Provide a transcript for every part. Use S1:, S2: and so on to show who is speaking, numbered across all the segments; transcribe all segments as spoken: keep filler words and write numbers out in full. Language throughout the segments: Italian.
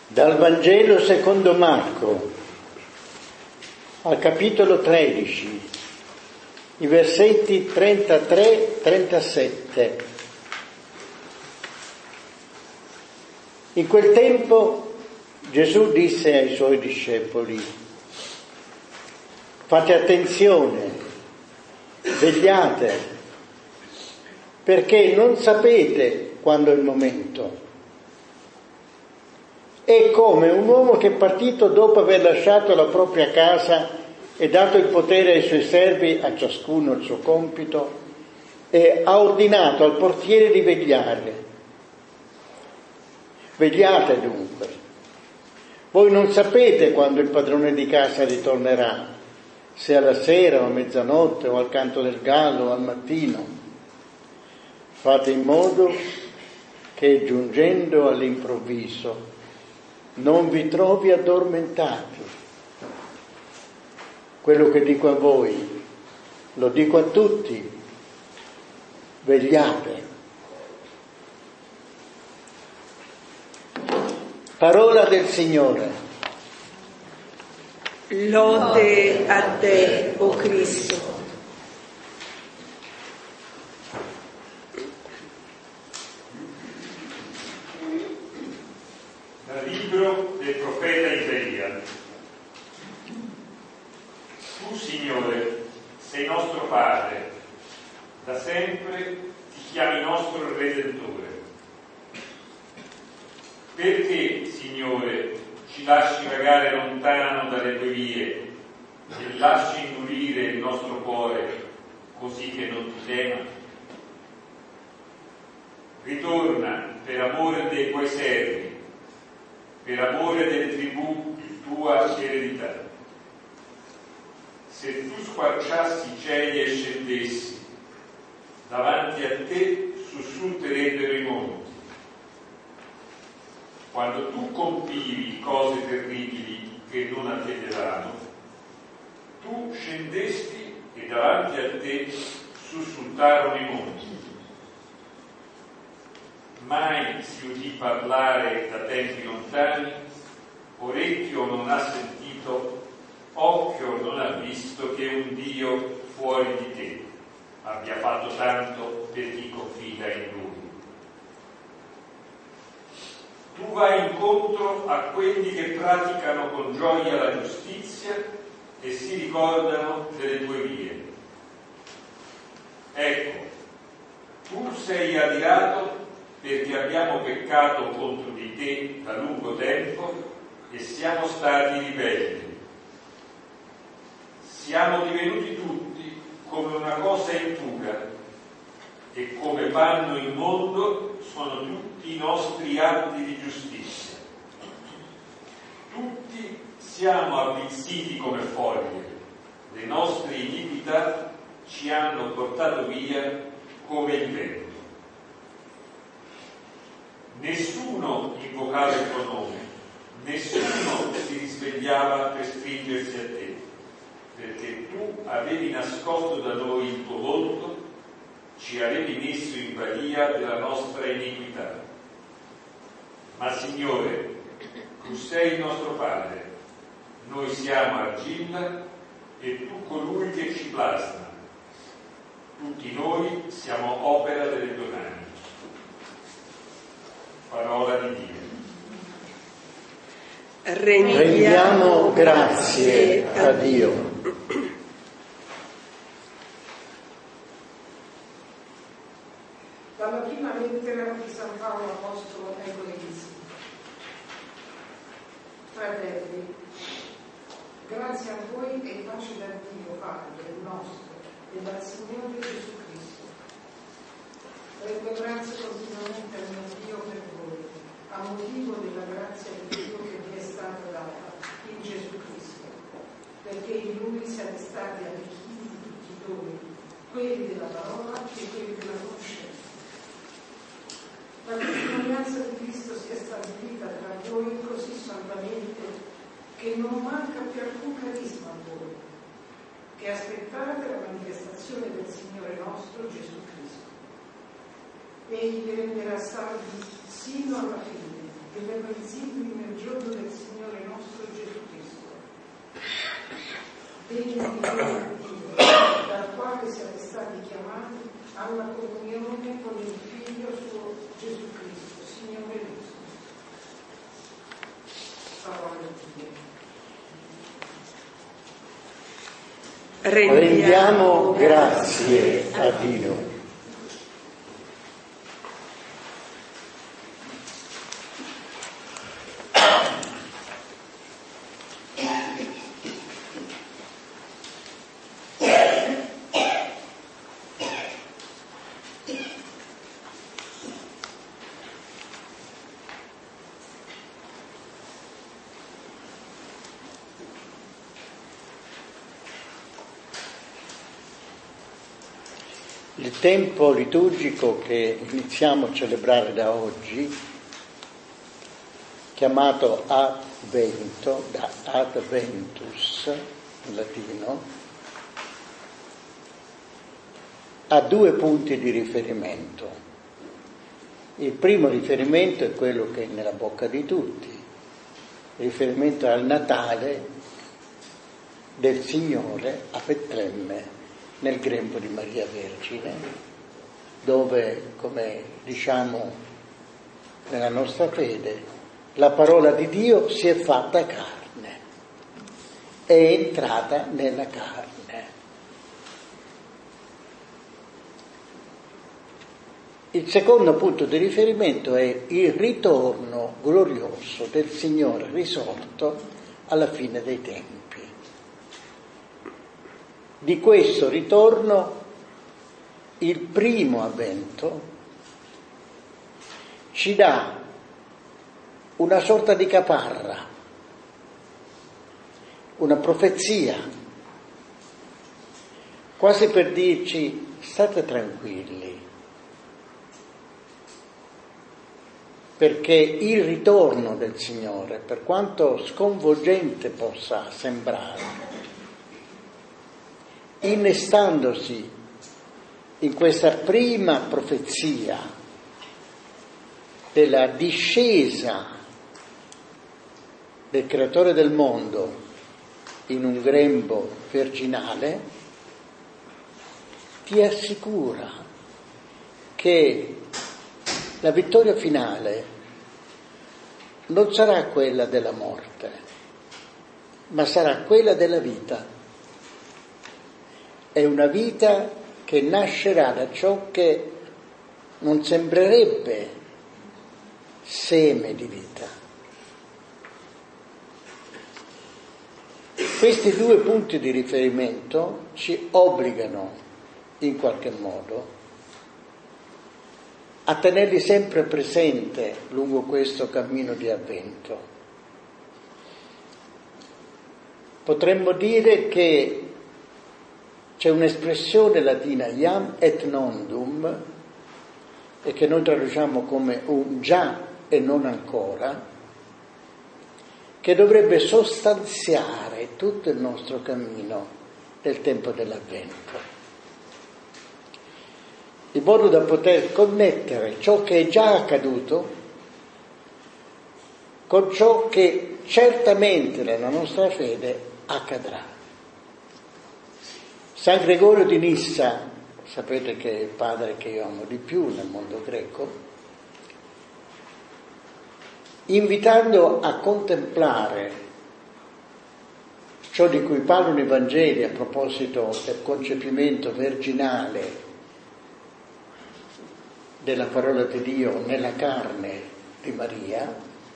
S1: Dal Vangelo secondo Marco, al capitolo tredici, i versetti trentatré trentasette. In quel tempo Gesù disse ai suoi discepoli: fate attenzione, vegliate, perché non sapete quando è il momento. È come un uomo che è partito dopo aver lasciato la propria casa e dato il potere ai suoi servi, a ciascuno il suo compito, e ha ordinato al portiere di vegliare. Vegliate dunque. Voi non sapete quando il padrone di casa ritornerà, se alla sera o a mezzanotte o al canto del gallo o al mattino. Fate in modo che, giungendo all'improvviso, non vi trovi addormentati. Quello che dico a voi lo dico a tutti: vegliate. Parola del Signore.
S2: Lode a te, o Cristo.
S3: Dal libro del profeta Isaia. Tu, Signore, sei nostro Padre, da sempre ti chiami nostro Redentore. Perché, Signore, ci lasci vagare lontano dalle tue vie e lasci indurire il nostro cuore così che non ti tema? Ritorna per amore dei tuoi servi, per amore delle tribù tua eredità. Se tu squarciassi i cieli e scendessi, davanti a te sussulterebbero i monti. Quando tu compivi cose terribili che non attendevano, tu scendesti e davanti a te sussultarono i monti. Mai si udì parlare da tempi lontani, orecchio non ha sentito, occhio non ha visto che un Dio fuori di te abbia fatto tanto per chi confida in Lui. Tu vai incontro a quelli che praticano con gioia la giustizia e si ricordano delle tue vie. Ecco, tu sei adirato perché abbiamo peccato contro di te da lungo tempo e siamo stati ribelli. Siamo divenuti tutti come una cosa impura e come panno immondo sono tutti i nostri atti di giustizia. Tutti siamo avvizziti come foglie, le nostre iniquità ci hanno portato via come il vento. Nessuno invocava il tuo nome, nessuno si risvegliava per stringersi a te, perché tu avevi nascosto da noi il tuo volto, ci avevi messo in balia della nostra iniquità. Ma Signore, tu sei il nostro Padre, noi siamo argilla e tu colui che ci plasma. Tutti noi siamo opera delle tue mani. Parola di Dio.
S1: Rendiamo grazie a Dio.
S4: Dalla prima lettera di San Paolo Apostolo ai Corinzi. Fratelli, grazie a voi e pace da Dio Padre nostro e dal Signore Gesù Cristo. Rendo grazie continuamente al mio Dio per voi, a motivo della grazia di Dio che vi è stata data in Gesù Cristo, perché in Lui siete stati arricchiti di tutti i doni, quelli della parola e quelli della conoscenza. La testimonianza di Cristo si è stabilita tra voi così saldamente che non manca più alcun carisma a voi, che aspettate la manifestazione del Signore nostro Gesù Cristo. Egli vi renderà salvi sino alla fine e verrà visibili nel giorno degni di Dio, dal quale siete stati chiamati alla comunione con il Figlio suo Gesù Cristo, Signore nostro. Parola di Dio.
S1: Rendiamo grazie a Dio. Il tempo liturgico che iniziamo a celebrare da oggi, chiamato Advento, da Adventus in latino, ha due punti di riferimento. Il primo riferimento è quello che è nella bocca di tutti, il riferimento al Natale del Signore a Betlemme, nel grembo di Maria Vergine, dove, come diciamo nella nostra fede, la parola di Dio si è fatta carne, è entrata nella carne. Il secondo punto di riferimento è il ritorno glorioso del Signore risorto alla fine dei tempi. Di questo ritorno, il primo avvento ci dà una sorta di caparra, una profezia, quasi per dirci: state tranquilli, perché il ritorno del Signore, per quanto sconvolgente possa sembrare, innestandosi in questa prima profezia della discesa del creatore del mondo in un grembo virginale, ti assicura che la vittoria finale non sarà quella della morte, ma sarà quella della vita. È una vita che nascerà da ciò che non sembrerebbe seme di vita. Questi due punti di riferimento ci obbligano, in qualche modo, a tenerli sempre presente lungo questo cammino di avvento. Potremmo dire che c'è un'espressione latina, iam et nondum, e che noi traduciamo come un già e non ancora, che dovrebbe sostanziare tutto il nostro cammino nel tempo dell'avvento, in modo da poter connettere ciò che è già accaduto con ciò che certamente nella nostra fede accadrà. San Gregorio di Nissa, sapete che è il padre che io amo di più nel mondo greco, invitando a contemplare ciò di cui parlano i Vangeli a proposito del concepimento virginale della parola di Dio nella carne di Maria,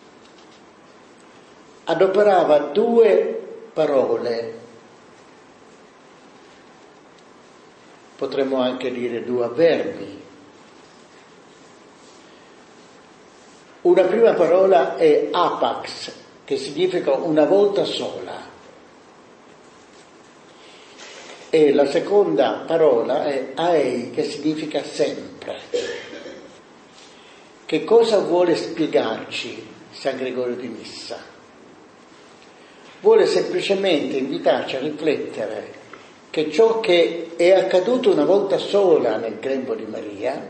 S1: adoperava due parole, potremmo anche dire due avverbi. Una prima parola è apax, che significa una volta sola, e la seconda parola è aei, che significa sempre. Che cosa vuole spiegarci San Gregorio di Nissa? Vuole semplicemente invitarci a riflettere che ciò che è accaduto una volta sola nel grembo di Maria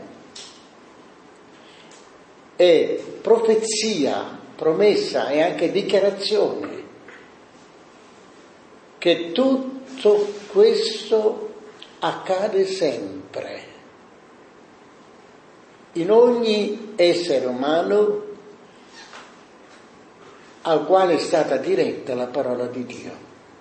S1: è profezia, promessa e anche dichiarazione che tutto questo accade sempre, in ogni essere umano al quale è stata diretta la parola di Dio.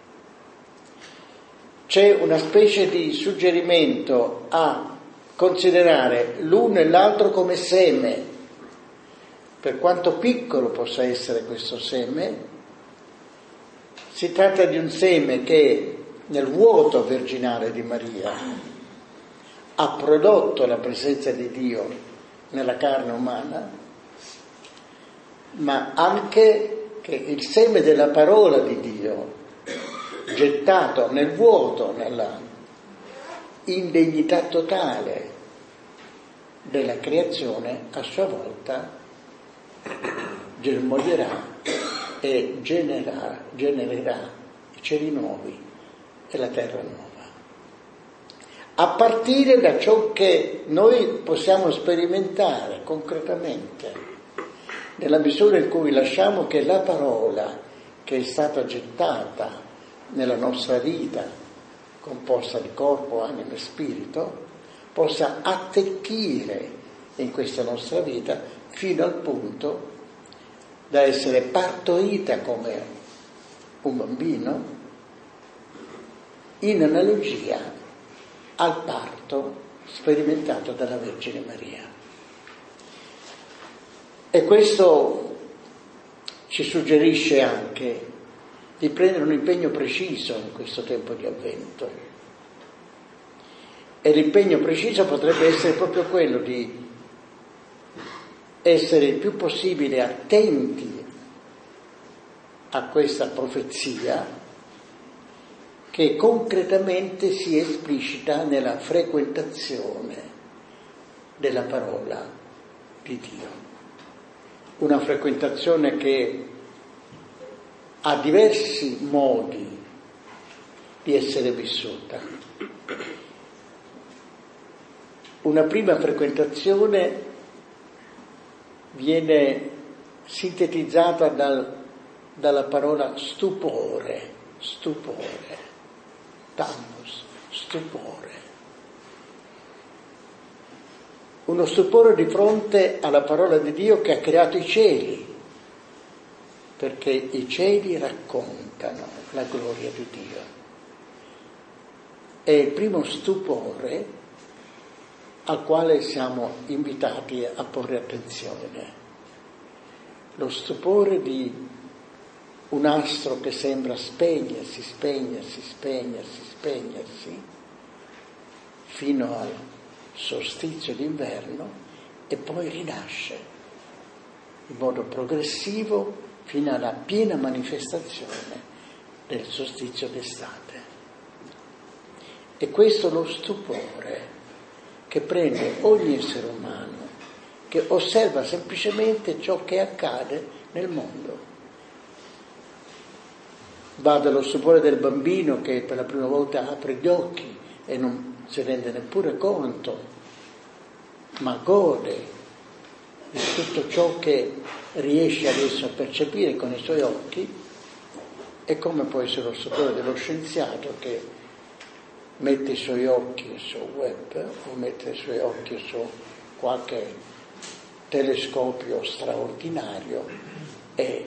S1: C'è una specie di suggerimento a considerare l'uno e l'altro come seme, per quanto piccolo possa essere questo seme. Si tratta di un seme che nel vuoto virginale di Maria ha prodotto la presenza di Dio nella carne umana, ma anche che il seme della parola di Dio gettato nel vuoto, nella indegnità totale della creazione, a sua volta germoglierà e genererà, genererà i cieli nuovi e la terra nuova, a partire da ciò che noi possiamo sperimentare concretamente, nella misura in cui lasciamo che la parola che è stata gettata nella nostra vita, composta di corpo, anima e spirito, possa attecchire in questa nostra vita fino al punto da essere partorita come un bambino, in analogia al parto sperimentato dalla Vergine Maria. E questo ci suggerisce anche di prendere un impegno preciso in questo tempo di Avvento. E l'impegno preciso potrebbe essere proprio quello di essere il più possibile attenti a questa profezia che concretamente si esplicita nella frequentazione della parola di Dio. Una frequentazione che ha diversi modi di essere vissuta. Una prima frequentazione viene sintetizzata dal, dalla parola stupore, stupore, tamos, stupore. Uno stupore di fronte alla parola di Dio che ha creato i cieli, perché i cieli raccontano la gloria di Dio. È il primo stupore al quale siamo invitati a porre attenzione. Lo stupore di un astro che sembra spegnersi, spegnersi, spegnersi, spegnersi, fino al solstizio d'inverno e poi rinasce in modo progressivo fino alla piena manifestazione del solstizio d'estate. E questo è lo stupore che prende ogni essere umano che osserva semplicemente ciò che accade nel mondo. Va dallo stupore del bambino che per la prima volta apre gli occhi e non si rende neppure conto, ma gode di tutto ciò che riesce adesso a percepire con i suoi occhi, e come può essere lo stupore dello scienziato che mette i suoi occhi sul web o mette i suoi occhi su qualche telescopio straordinario e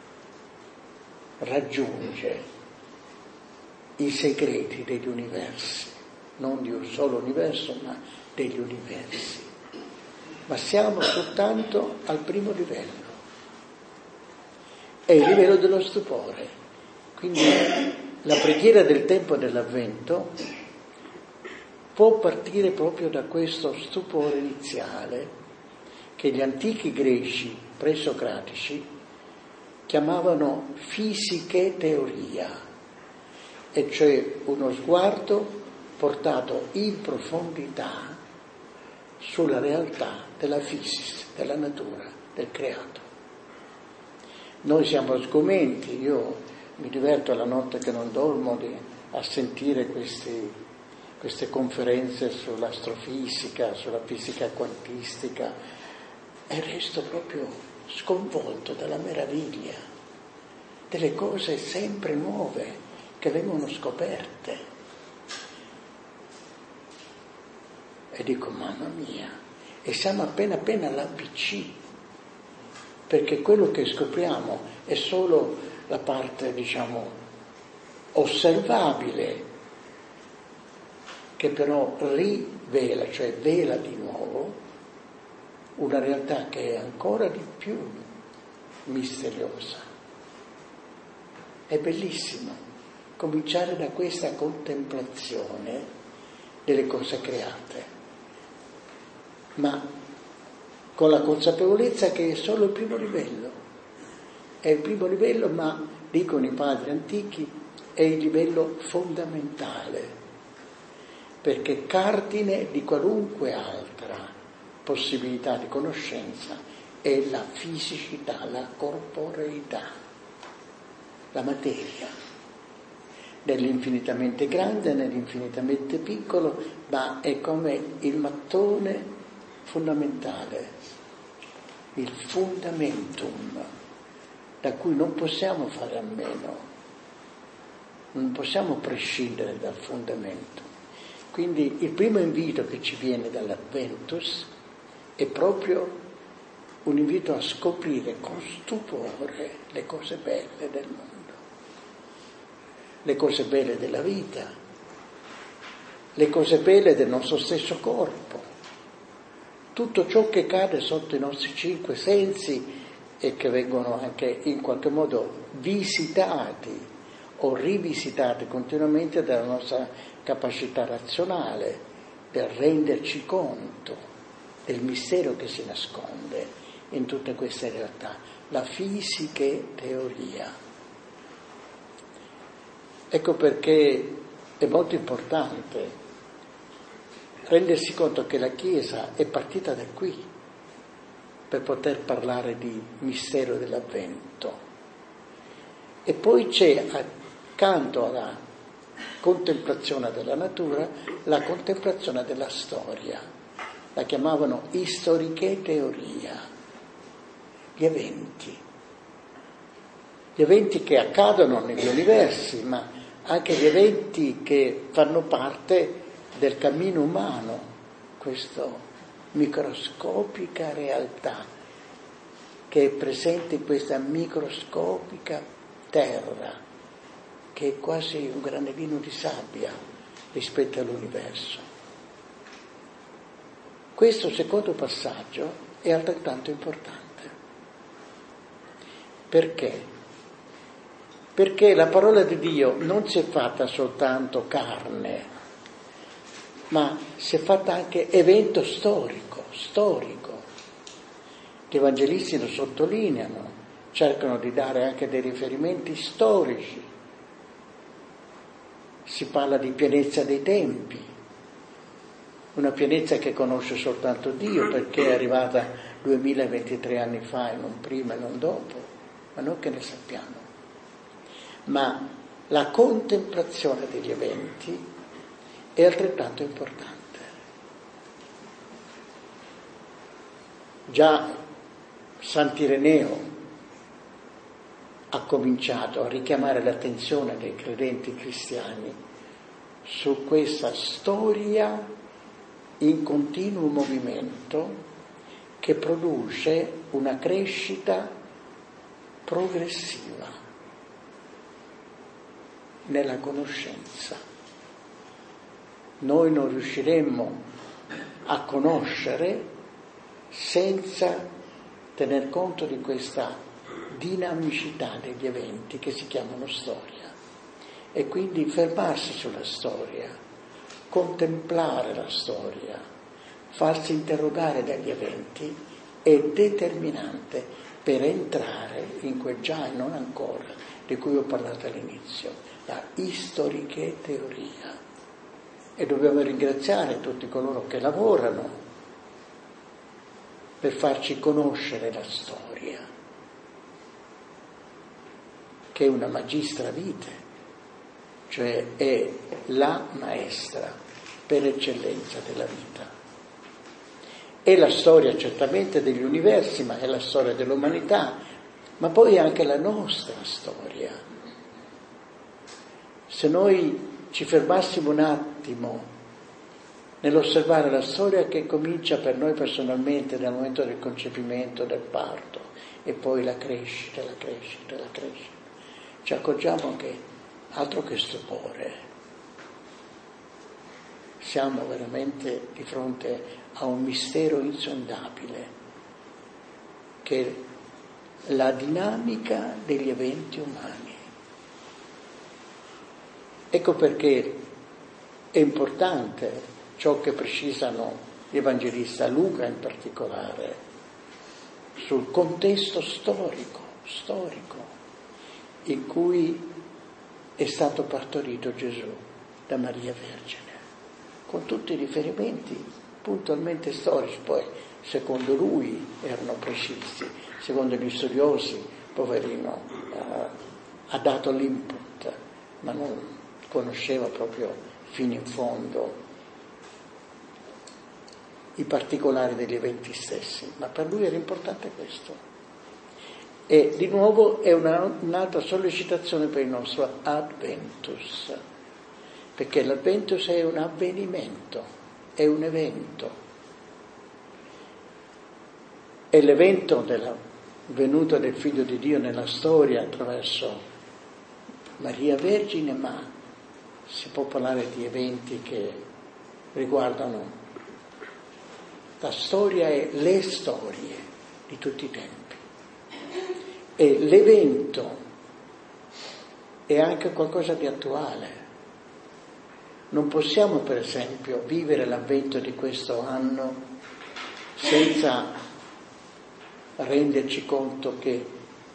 S1: raggiunge i segreti degli universi, non di un solo universo ma degli universi. Ma siamo soltanto al primo livello, è il livello dello stupore. Quindi la preghiera del tempo dell'Avvento può partire proprio da questo stupore iniziale che gli antichi greci presocratici chiamavano fisiche teoria, e cioè uno sguardo portato in profondità sulla realtà della physis, della natura, del creato. Noi siamo sgomenti, io mi diverto la notte che non dormo di, a sentire questi, queste conferenze sull'astrofisica, sulla fisica quantistica, e resto proprio sconvolto dalla meraviglia delle cose sempre nuove che vengono scoperte. E dico, mamma mia, e siamo appena appena all'A B C, perché quello che scopriamo è solo la parte, diciamo, osservabile, che però rivela, cioè vela di nuovo, una realtà che è ancora di più misteriosa. È bellissimo cominciare da questa contemplazione delle cose create, ma con la consapevolezza che è solo il primo livello. È il primo livello, ma, dicono i padri antichi, è il livello fondamentale, perché cardine di qualunque altra possibilità di conoscenza è la fisicità, la corporeità, la materia, nell'infinitamente grande, nell'infinitamente piccolo, ma è come il mattone fondamentale, il fundamentum, da cui non possiamo fare a meno, non possiamo prescindere dal fondamento. Quindi il primo invito che ci viene dall'Adventus è proprio un invito a scoprire con stupore le cose belle del mondo, le cose belle della vita, le cose belle del nostro stesso corpo, tutto ciò che cade sotto i nostri cinque sensi e che vengono anche in qualche modo visitati o rivisitati continuamente dalla nostra capacità razionale per renderci conto del mistero che si nasconde in tutte queste realtà, la fisiche teoria. Ecco perché è molto importante rendersi conto che la Chiesa è partita da qui per poter parlare di mistero dell'Avvento. E poi c'è accanto alla contemplazione della natura la contemplazione della storia. La chiamavano istoriche teoria. Gli eventi, gli eventi che accadono negli universi, ma anche gli eventi che fanno parte del cammino umano, questa microscopica realtà che è presente in questa microscopica terra, che è quasi un granellino di sabbia rispetto all'universo. Questo secondo passaggio è altrettanto importante. Perché? Perché la parola di Dio non si è fatta soltanto carne, ma si è fatta anche evento storico, storico. Gli evangelisti lo sottolineano, cercano di dare anche dei riferimenti storici. Si parla di pienezza dei tempi, una pienezza che conosce soltanto Dio, perché è arrivata duemilaventitré anni fa e non prima e non dopo. Ma noi che ne sappiamo? Ma la contemplazione degli eventi è altrettanto importante. Già Sant'Ireneo ha cominciato a richiamare l'attenzione dei credenti cristiani su questa storia in continuo movimento che produce una crescita progressiva nella conoscenza. Noi non riusciremmo a conoscere senza tener conto di questa dinamicità degli eventi che si chiamano storia, e quindi fermarsi sulla storia, contemplare la storia, farsi interrogare dagli eventi è determinante per entrare in quel già e non ancora di cui ho parlato all'inizio, la istoriche teoria. E dobbiamo ringraziare tutti coloro che lavorano per farci conoscere la storia, che è una magistra vitae, cioè è la maestra per eccellenza della vita. È la storia certamente degli universi, ma è la storia dell'umanità, ma poi è anche la nostra storia. Se noi ci fermassimo un attimo nell'osservare la storia che comincia per noi personalmente dal momento del concepimento, del parto, e poi la crescita, la crescita, la crescita, ci accorgiamo che altro che stupore. Siamo veramente di fronte a un mistero insondabile, che è la dinamica degli eventi umani. Ecco perché è importante ciò che precisano l'Evangelista Luca in particolare sul contesto storico, storico in cui è stato partorito Gesù da Maria Vergine, con tutti i riferimenti puntualmente storici. Poi secondo lui erano precisi, secondo gli studiosi, poverino, eh, ha dato l'input, ma non conosceva proprio fino in fondo i particolari degli eventi stessi, ma per lui era importante questo. E di nuovo è una, un'altra sollecitazione per il nostro Adventus, perché l'Adventus è un avvenimento, è un evento. È l'evento della venuta del Figlio di Dio nella storia attraverso Maria Vergine, ma si può parlare di eventi che riguardano la storia e le storie di tutti i tempi. E l'evento è anche qualcosa di attuale. Non possiamo, per esempio, vivere l'avvento di questo anno senza renderci conto che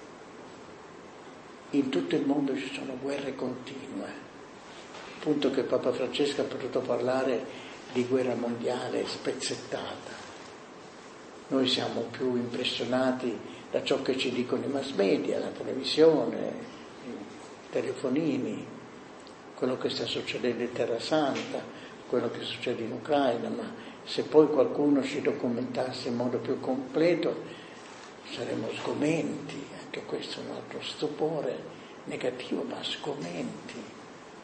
S1: in tutto il mondo ci sono guerre continue. Appunto che Papa Francesco ha potuto parlare di guerra mondiale spezzettata. Noi siamo più impressionati da ciò che ci dicono i mass media, la televisione, i telefonini, quello che sta succedendo in Terra Santa, quello che succede in Ucraina, ma se poi qualcuno ci documentasse in modo più completo saremmo sgomenti, anche questo è un altro stupore negativo, ma sgomenti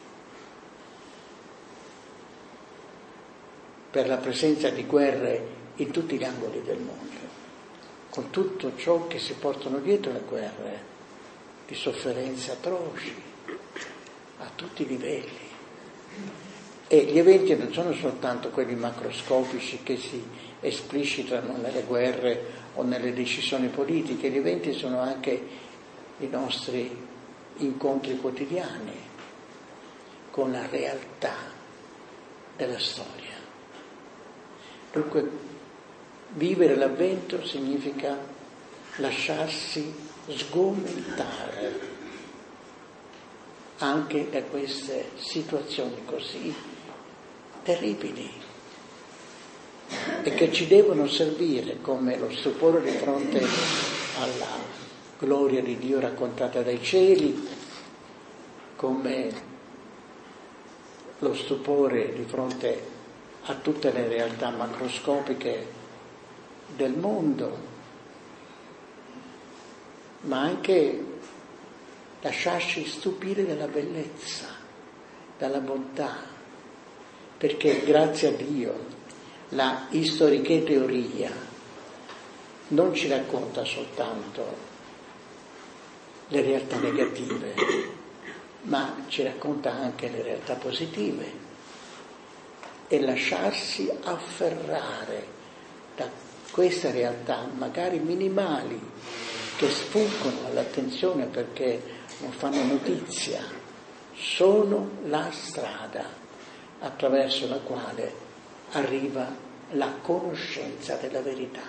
S1: per la presenza di guerre in tutti gli angoli del mondo, con tutto ciò che si portano dietro le guerre, di sofferenze atroci, a tutti i livelli. E gli eventi non sono soltanto quelli macroscopici che si esplicitano nelle guerre o nelle decisioni politiche, gli eventi sono anche i nostri incontri quotidiani con la realtà della storia. Dunque, vivere l'avvento significa lasciarsi sgomentare anche da queste situazioni così terribili e che ci devono servire come lo stupore di fronte alla gloria di Dio raccontata dai cieli, come lo stupore di fronte a tutte le realtà macroscopiche del mondo, ma anche lasciarci stupire dalla bellezza, dalla bontà, perché grazie a Dio la historiche teoria non ci racconta soltanto le realtà negative, ma ci racconta anche le realtà positive, e lasciarsi afferrare da queste realtà, magari minimali, che sfuggono all'attenzione perché non fanno notizia, sono la strada attraverso la quale arriva la conoscenza della verità.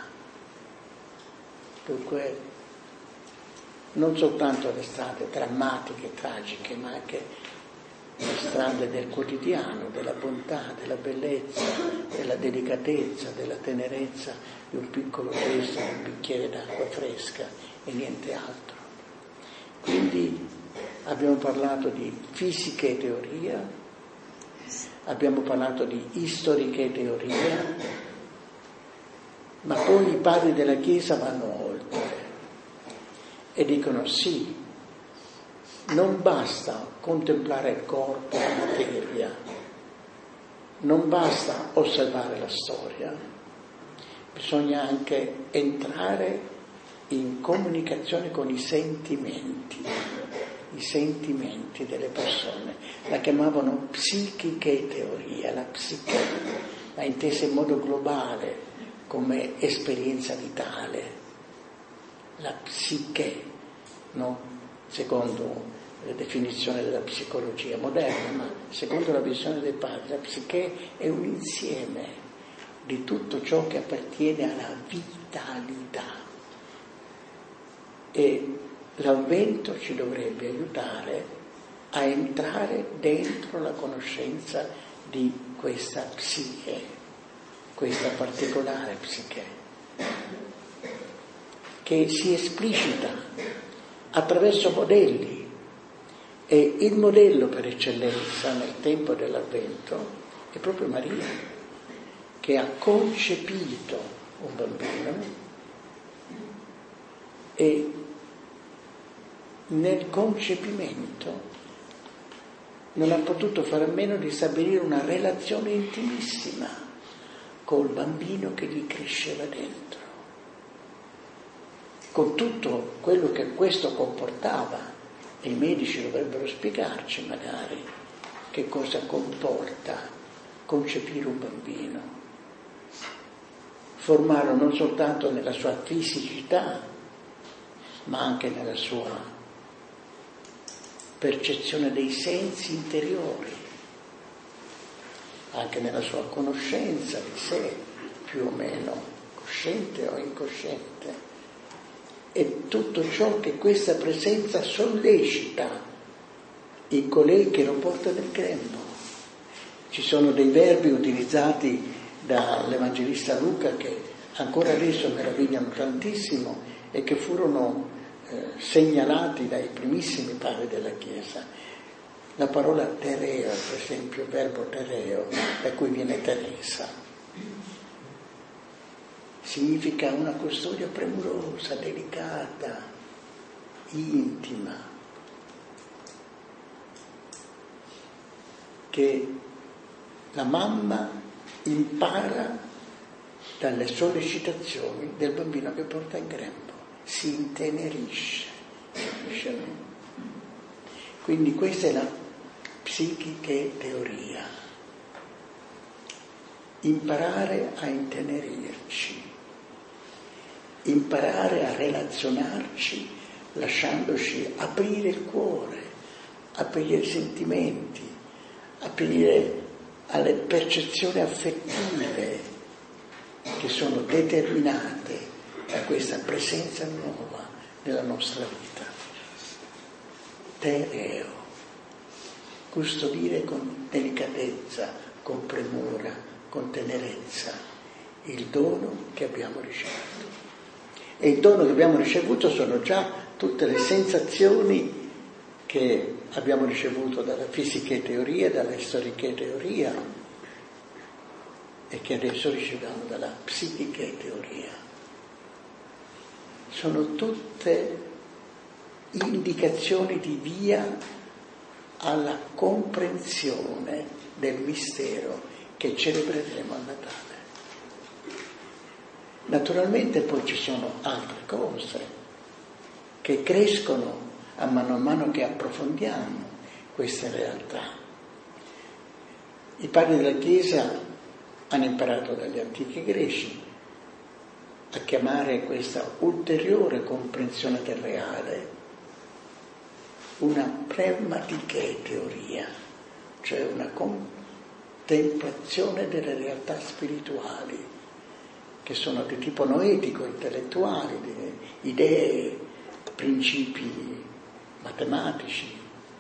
S1: Dunque, non soltanto le strade drammatiche, tragiche, ma anche le strade del quotidiano, della bontà, della bellezza, della delicatezza, della tenerezza di un piccolo gesto, un bicchiere d'acqua fresca e niente altro. Quindi abbiamo parlato di fisica e teoria, abbiamo parlato di istoriche teoria, ma poi i padri della Chiesa vanno oltre e dicono sì, non basta contemplare il corpo, la materia, non basta osservare la storia, bisogna anche entrare in comunicazione con i sentimenti, i sentimenti delle persone. La chiamavano psichiche teoria, la psiche, la intesa in modo globale come esperienza vitale, la psiche, no? Secondo la definizione della psicologia moderna, ma secondo la visione dei padri, la psiche è un insieme di tutto ciò che appartiene alla vitalità. E l'avvento ci dovrebbe aiutare a entrare dentro la conoscenza di questa psiche, questa particolare psiche, che si esplicita attraverso modelli. E il modello per eccellenza nel tempo dell'avvento è proprio Maria, che ha concepito un bambino e nel concepimento non ha potuto fare a meno di stabilire una relazione intimissima col bambino che gli cresceva dentro, con tutto quello che questo comportava. E i medici dovrebbero spiegarci magari che cosa comporta concepire un bambino, formarlo non soltanto nella sua fisicità, ma anche nella sua percezione dei sensi interiori, anche nella sua conoscenza di sé, più o meno cosciente o incosciente, e tutto ciò che questa presenza sollecita in colei che lo porta nel grembo. Ci sono dei verbi utilizzati dall'Evangelista Luca che ancora adesso meravigliano tantissimo e che furono eh, segnalati dai primissimi padri della Chiesa. La parola tereo, per esempio, il verbo tereo, da cui viene Teresa, significa una custodia premurosa, delicata, intima, che la mamma impara dalle sollecitazioni del bambino che porta in grembo, si intenerisce. Quindi questa è la psichiche teoria, imparare a intenerirci, imparare a relazionarci lasciandoci aprire il cuore, aprire i sentimenti, aprire alle percezioni affettive che sono determinate da questa presenza nuova nella nostra vita. Tereo, custodire con delicatezza, con premura, con tenerezza il dono che abbiamo ricevuto. E il dono che abbiamo ricevuto sono già tutte le sensazioni che abbiamo ricevuto dalla fisiche teoria, dalla storiche teoria e che adesso riceviamo dalla psichiche teoria. Sono tutte indicazioni di via alla comprensione del mistero che celebreremo a Natale. Naturalmente poi ci sono altre cose che crescono a mano a mano che approfondiamo queste realtà. I padri della Chiesa hanno imparato dagli antichi greci a chiamare questa ulteriore comprensione del reale una pneumatiche teoria, cioè una contemplazione delle realtà spirituali che sono di tipo noetico, intellettuali, di idee, principi matematici.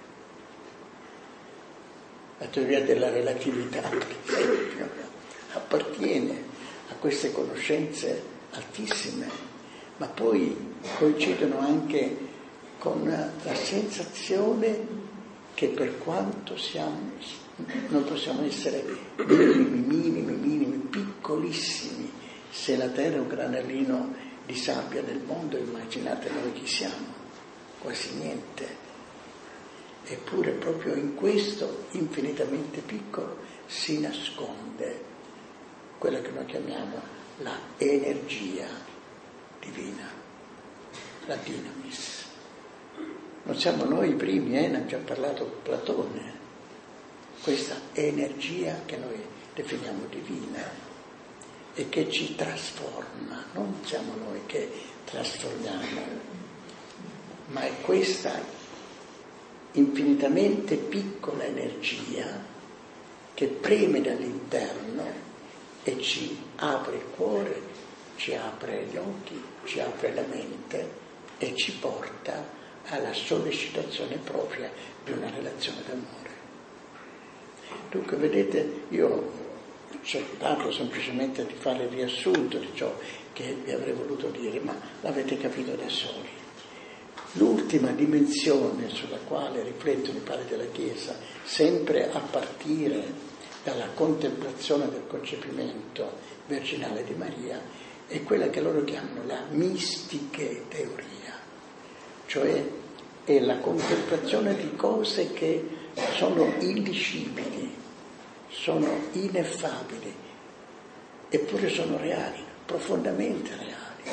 S1: La teoria della relatività, per esempio, appartiene a queste conoscenze altissime, ma poi coincidono anche con la sensazione che per quanto siamo, non possiamo essere minimi, minimi, minimi, piccolissimi, se la terra è un granellino di sabbia nel mondo, immaginate noi chi siamo, quasi niente. Eppure proprio in questo infinitamente piccolo si nasconde quella che noi chiamiamo la energia divina, la dinamis. Non siamo noi i primi, eh? Ne ha già parlato Platone. Questa energia che noi definiamo divina e che ci trasforma, non siamo noi che trasformiamo, ma è questa infinitamente piccola energia che preme dall'interno e ci apre il cuore, ci apre gli occhi, ci apre la mente e ci porta alla sollecitazione propria di una relazione d'amore. Dunque, vedete, io ho cercato semplicemente di fare il riassunto di ciò che vi avrei voluto dire, ma l'avete capito da soli. L'ultima dimensione sulla quale riflettono i padri della Chiesa, sempre a partire dalla contemplazione del concepimento virginale di Maria, è quella che loro chiamano la mistiche teoria, cioè è la contemplazione di cose che sono indicibili, sono ineffabili, eppure sono reali, profondamente reali.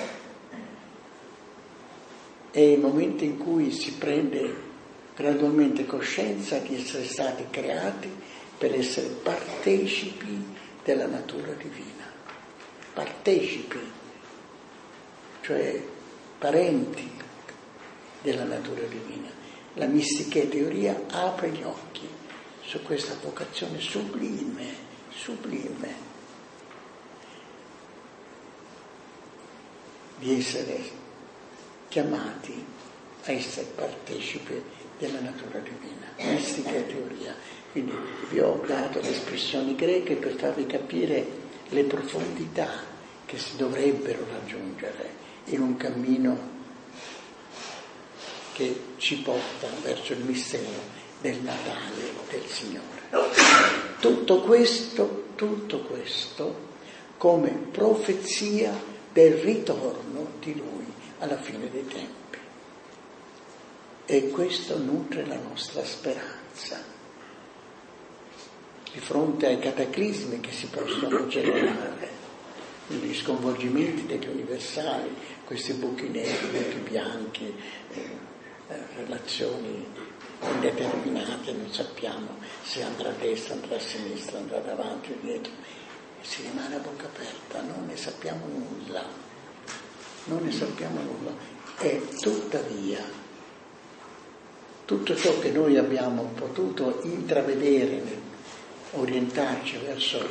S1: È il momento in cui si prende gradualmente coscienza di essere stati creati per essere partecipi della natura divina, partecipi, cioè parenti della natura divina. La mistiche teoria apre gli occhi su questa vocazione sublime, sublime, di essere chiamati a essere partecipi della natura divina. Mistica teoria. Quindi vi ho dato le espressioni greche per farvi capire le profondità che si dovrebbero raggiungere in un cammino che ci porta verso il mistero del Natale del Signore. Tutto questo, tutto questo come profezia del ritorno di Lui alla fine dei tempi. E questo nutre la nostra speranza. Di fronte ai cataclismi che si possono generare, gli sconvolgimenti degli universali, questi buchi neri, buchi bianchi, eh, relazioni indeterminate, non sappiamo se andrà a destra, andrà a sinistra, andrà davanti o dietro, e si rimane a bocca aperta, non ne sappiamo nulla, non ne sappiamo nulla, e tuttavia tutto ciò che noi abbiamo potuto intravedere, orientarci verso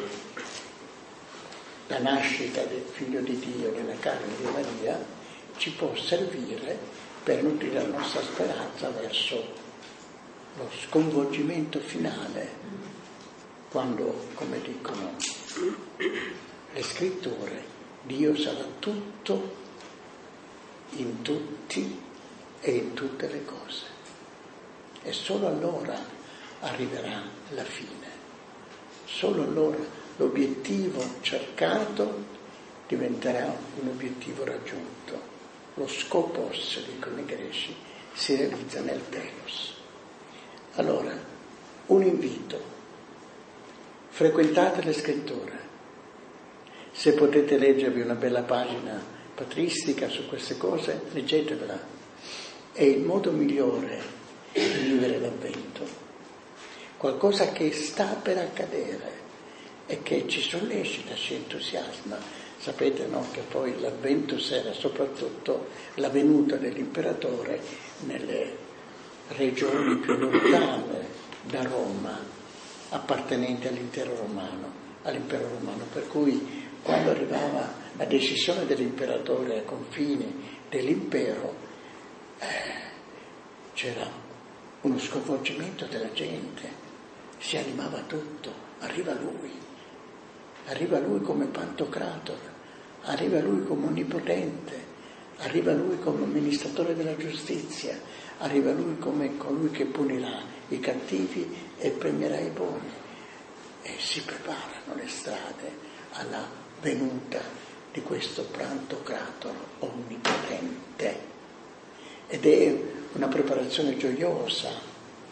S1: la nascita del Figlio di Dio nella carne di Maria, ci può servire per nutrire la nostra speranza verso lo sconvolgimento finale, quando, come dicono le scritture, Dio sarà tutto in tutti e in tutte le cose. E solo allora arriverà la fine. Solo allora l'obiettivo cercato diventerà un obiettivo raggiunto. Lo scopos, dicono i greci, si realizza nel telos. Allora, un invito: frequentate le scritture. Se potete leggervi una bella pagina patristica su queste cose, leggetevela. È il modo migliore di vivere l'Avvento. Qualcosa che sta per accadere e che ci sollecita, ci entusiasma. Sapete, no, che poi l'Avvento era soprattutto la venuta dell'imperatore nelle regioni più lontane da Roma, appartenenti all'impero romano, all'impero romano. Per cui quando arrivava la decisione dell'imperatore ai confini dell'impero, eh, c'era uno sconvolgimento della gente, si animava tutto, arriva lui, arriva lui come Pantocrator, arriva lui come onnipotente, arriva lui come amministratore della giustizia, arriva lui come colui che punirà i cattivi e premierà i buoni. E si preparano le strade alla venuta di questo Pantocrator onnipotente. Ed è una preparazione gioiosa,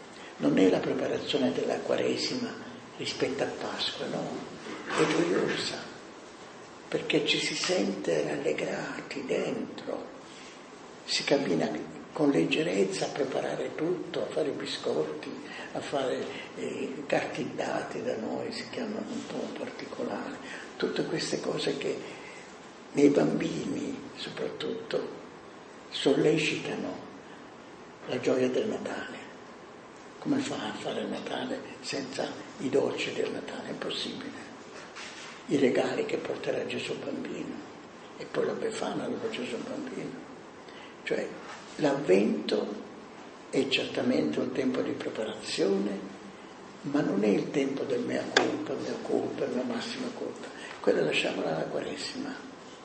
S1: non è la preparazione della Quaresima rispetto a Pasqua, no, è gioiosa, perché ci si sente rallegrati dentro, si cammina con leggerezza a preparare tutto, a fare i biscotti, a fare i cartindati, da noi si chiamano un po' particolari, tutte queste cose che nei bambini soprattutto sollecitano la gioia del Natale. Come fa a fare il Natale senza i dolci del Natale? È impossibile. I regali che porterà Gesù bambino e poi la Befana dopo Gesù bambino. Cioè l'avvento è certamente un tempo di preparazione, ma non è il tempo del mea culpa, mea culpa, la massima colpa. Quella lasciamola alla Quaresima.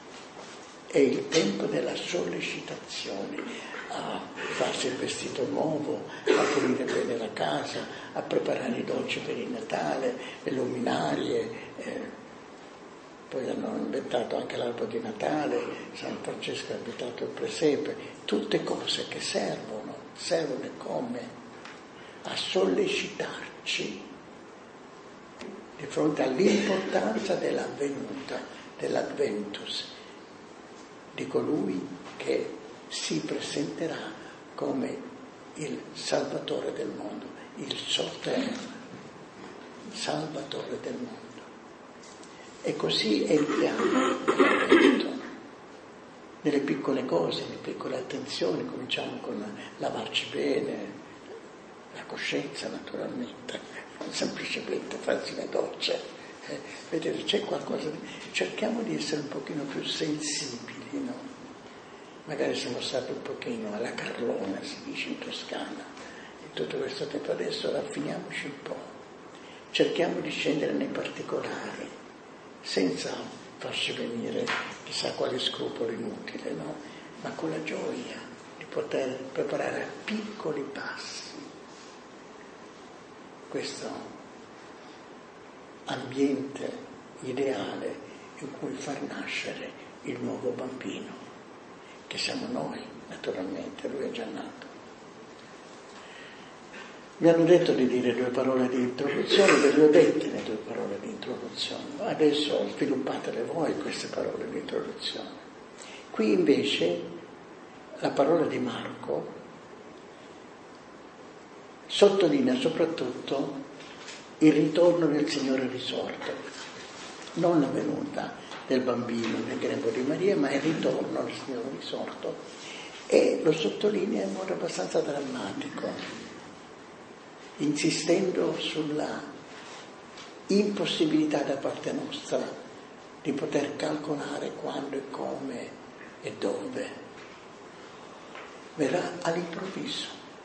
S1: È il tempo della sollecitazione a farsi il vestito nuovo, a pulire bene la casa, a preparare i dolci per il Natale, le luminarie, eh, poi hanno inventato anche l'albero di Natale, San Francesco ha inventato il presepe, tutte cose che servono, servono e come a sollecitarci di fronte all'importanza dell'avvenuta, dell'adventus, di colui che si presenterà come il Salvatore del mondo, il Soter, Salvatore del mondo. E così entriamo nell'avvento, nelle piccole cose, nelle piccole attenzioni, cominciamo con lavarci bene, la coscienza naturalmente, semplicemente farsi la doccia, eh, vedere c'è qualcosa di... cerchiamo di essere un pochino più sensibili, no? Magari siamo stati un pochino alla Carlona, si dice in Toscana, in tutto questo tempo, adesso raffiniamoci un po', cerchiamo di scendere nei particolari, senza farci venire chissà quale scrupolo inutile, no? Ma con la gioia di poter preparare a piccoli passi questo ambiente ideale in cui far nascere il nuovo bambino, che siamo noi, naturalmente, lui è già nato. Mi hanno detto di dire due parole di introduzione, ve le ho dette le due parole di introduzione, adesso sviluppatele voi queste parole di introduzione. Qui invece la parola di Marco sottolinea soprattutto il ritorno del Signore risorto, non la venuta del bambino nel grembo di Maria, ma il ritorno del Signore risorto, e lo sottolinea in modo abbastanza drammatico, insistendo sulla impossibilità da parte nostra di poter calcolare quando e come e dove. Verrà all'improvviso,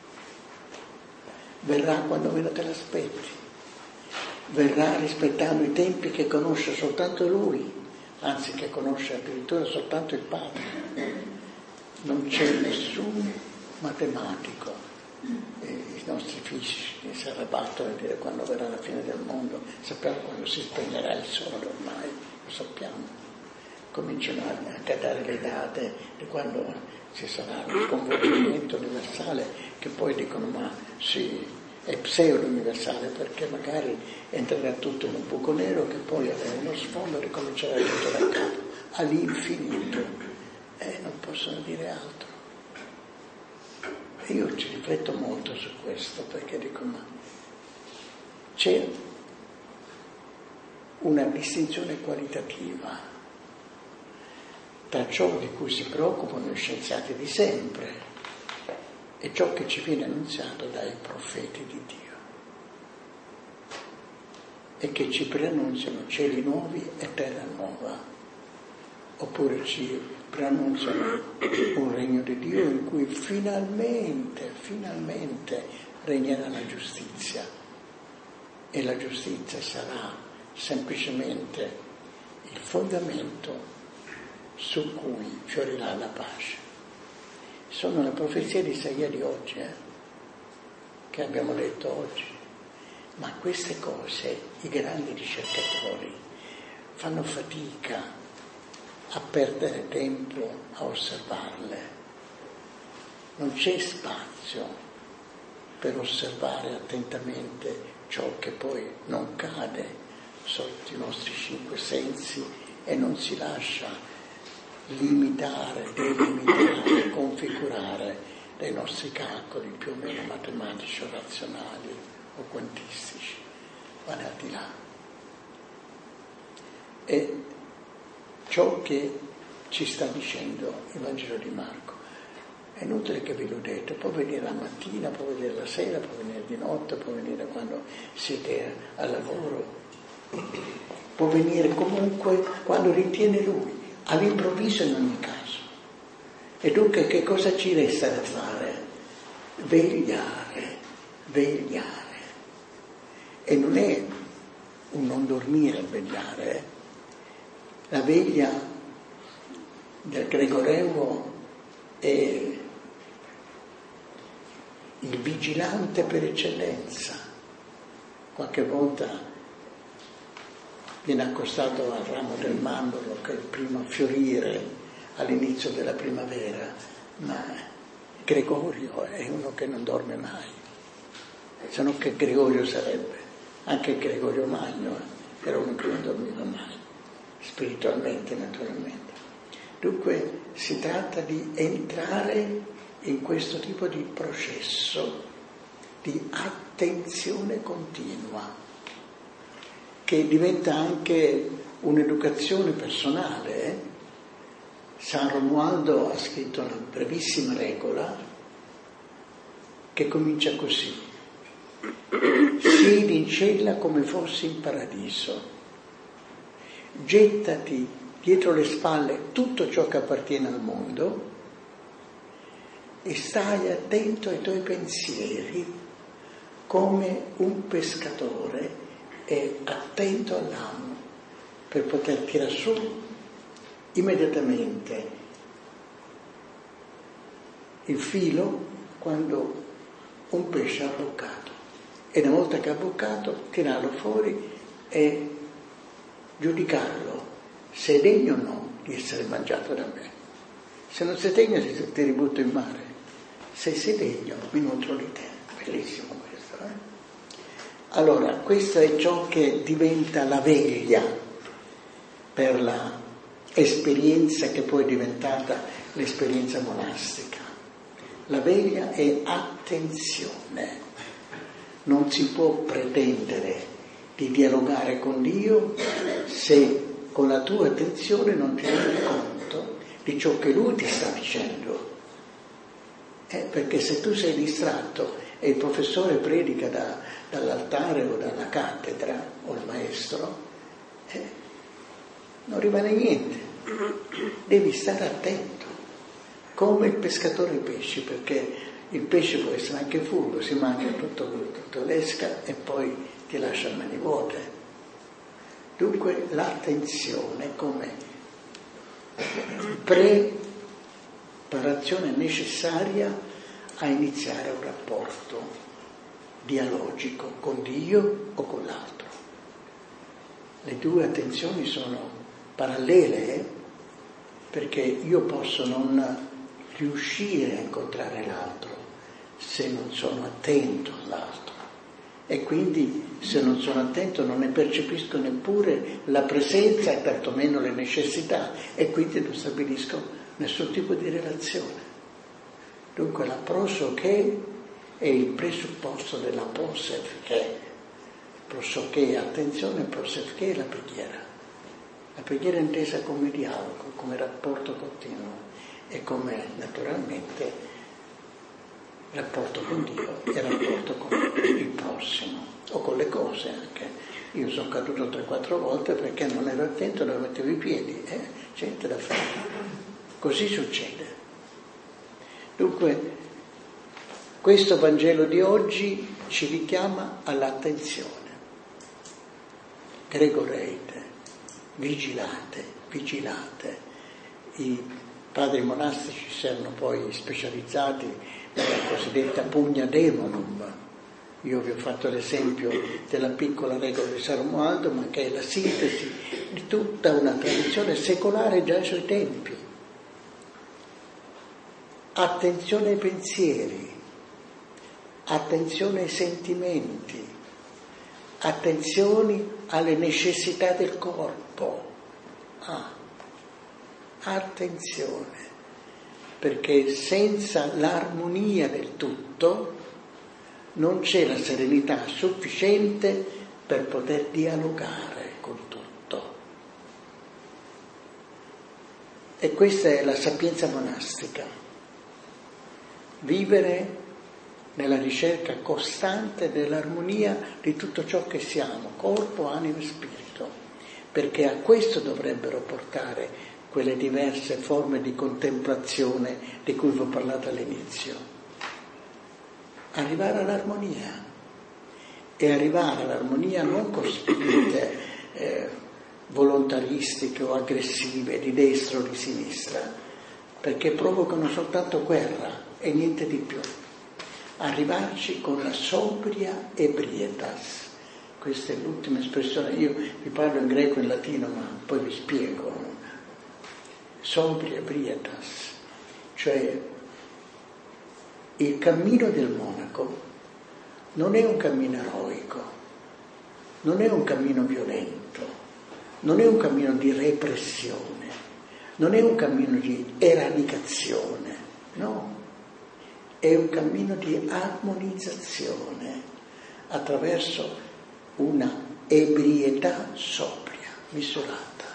S1: verrà quando meno te l'aspetti, verrà rispettando i tempi che conosce soltanto Lui, anzi che conosce addirittura soltanto il Padre. Non c'è nessun matematico. I nostri fisici si arrabattono a dire quando verrà la fine del mondo, sappiamo quando si spegnerà il sole, ormai lo sappiamo, cominciano anche a dare le date di quando ci sarà lo sconvolgimento universale, che poi dicono ma sì, è pseudo-universale, perché magari entrerà tutto in un buco nero che poi avrà uno sfondo e ricomincerà tutto da capo, all'infinito, e eh, non possono dire altro. E io ci rifletto molto su questo, perché dico, ma c'è una distinzione qualitativa tra ciò di cui si preoccupano gli scienziati di sempre e ciò che ci viene annunziato dai profeti di Dio, e che ci preannunziano cieli nuovi e terra nuova, oppure ci preannunziano un regno di Dio in cui finalmente, finalmente regnerà la giustizia, e la giustizia sarà semplicemente il fondamento su cui fiorirà la pace. Sono le profezie di Isaia di oggi, eh, che abbiamo letto oggi, ma queste cose i grandi ricercatori fanno fatica a perdere tempo a osservarle. Non c'è spazio per osservare attentamente ciò che poi non cade sotto i nostri cinque sensi e non si lascia limitare, delimitare, configurare dai nostri calcoli più o meno matematici o razionali o quantistici, va al di là. E ciò che ci sta dicendo il Vangelo di Marco è inutile che ve l'ho detto, può venire la mattina, può venire la sera, può venire di notte, può venire quando siete al lavoro, può venire comunque quando ritiene lui, all'improvviso in ogni caso. E dunque che cosa ci resta da fare? Vegliare, vegliare. E non è un non dormire a vegliare, eh? La veglia del Gregorevo è il vigilante per eccellenza. Qualche volta viene accostato al ramo del mandorlo, che è il primo a fiorire all'inizio della primavera, ma Gregorio è uno che non dorme mai, se no che Gregorio sarebbe, anche Gregorio Magno era uno che non dormiva mai, spiritualmente naturalmente. Dunque si tratta di entrare in questo tipo di processo di attenzione continua, che diventa anche un'educazione personale. Eh? San Romualdo ha scritto una brevissima regola che comincia così: siedi in cella come fossi in paradiso, gettati dietro le spalle tutto ciò che appartiene al mondo e stai attento ai tuoi pensieri come un pescatore è attento all'amo per poter tirare su immediatamente il filo quando un pesce ha boccato, e una volta che ha boccato tirarlo fuori e giudicarlo se è degno o no di essere mangiato da me. Se non sei degno ti ributto in mare, se sei degno mi nutro di te. Bellissimo questo, eh? Allora, questo è ciò che diventa la veglia per la esperienza che poi è diventata l'esperienza monastica. La veglia è attenzione. Non si può pretendere di dialogare con Dio se con la tua attenzione non ti rendi conto di ciò che Lui ti sta dicendo. Eh, perché se tu sei distratto e il professore predica da, dall'altare o dalla cattedra o il maestro, eh, non rimane niente. Devi stare attento, come il pescatore ai pesci, perché il pesce può essere anche furbo, si mangia tutto, tutto l'esca e poi ti lascia a mani vuote. Dunque l'attenzione come preparazione necessaria a iniziare un rapporto dialogico con Dio o con l'altro. Le due attenzioni sono parallele, eh? Perché io posso non riuscire a incontrare l'altro se non sono attento all'altro, e quindi se non sono attento non ne percepisco neppure la presenza e tantomeno le necessità, e quindi non stabilisco nessun tipo di relazione. Dunque la prosoché è il presupposto della prosefché. Prosoché, attenzione, prosefché è la preghiera. La preghiera è intesa come dialogo, come rapporto continuo e come naturalmente rapporto con Dio e rapporto con il prossimo o con le cose anche. Io sono caduto tre quattro volte perché non ero attento dove mettevo i piedi, eh? C'è niente da fare. Così succede. Dunque questo Vangelo di oggi ci richiama all'attenzione. Gregorate, vigilate, vigilate. I padri monastici si erano poi specializzati nella cosiddetta pugna demonum. Io vi ho fatto l'esempio della piccola regola di San Romualdo, ma che è la sintesi di tutta una tradizione secolare già ai suoi tempi. Attenzione ai pensieri, attenzione ai sentimenti, attenzione alle necessità del corpo. Ah, attenzione, perché senza l'armonia del tutto non c'è la serenità sufficiente per poter dialogare col tutto. E questa è la sapienza monastica, vivere nella ricerca costante dell'armonia di tutto ciò che siamo, corpo, anima e spirito, perché a questo dovrebbero portare quelle diverse forme di contemplazione di cui vi ho parlato all'inizio. Arrivare all'armonia, e arrivare all'armonia non con spinte eh, volontaristiche o aggressive di destra o di sinistra, perché provocano soltanto guerra e niente di più. Arrivarci con la sobria ebrietas. Questa è l'ultima espressione, io vi parlo in greco e in latino, ma poi vi spiego. Sobria ebrietas, cioè il cammino del monaco non è un cammino eroico, non è un cammino violento, non è un cammino di repressione, non è un cammino di eradicazione, no. È un cammino di armonizzazione attraverso una ebrietà sobria, misurata,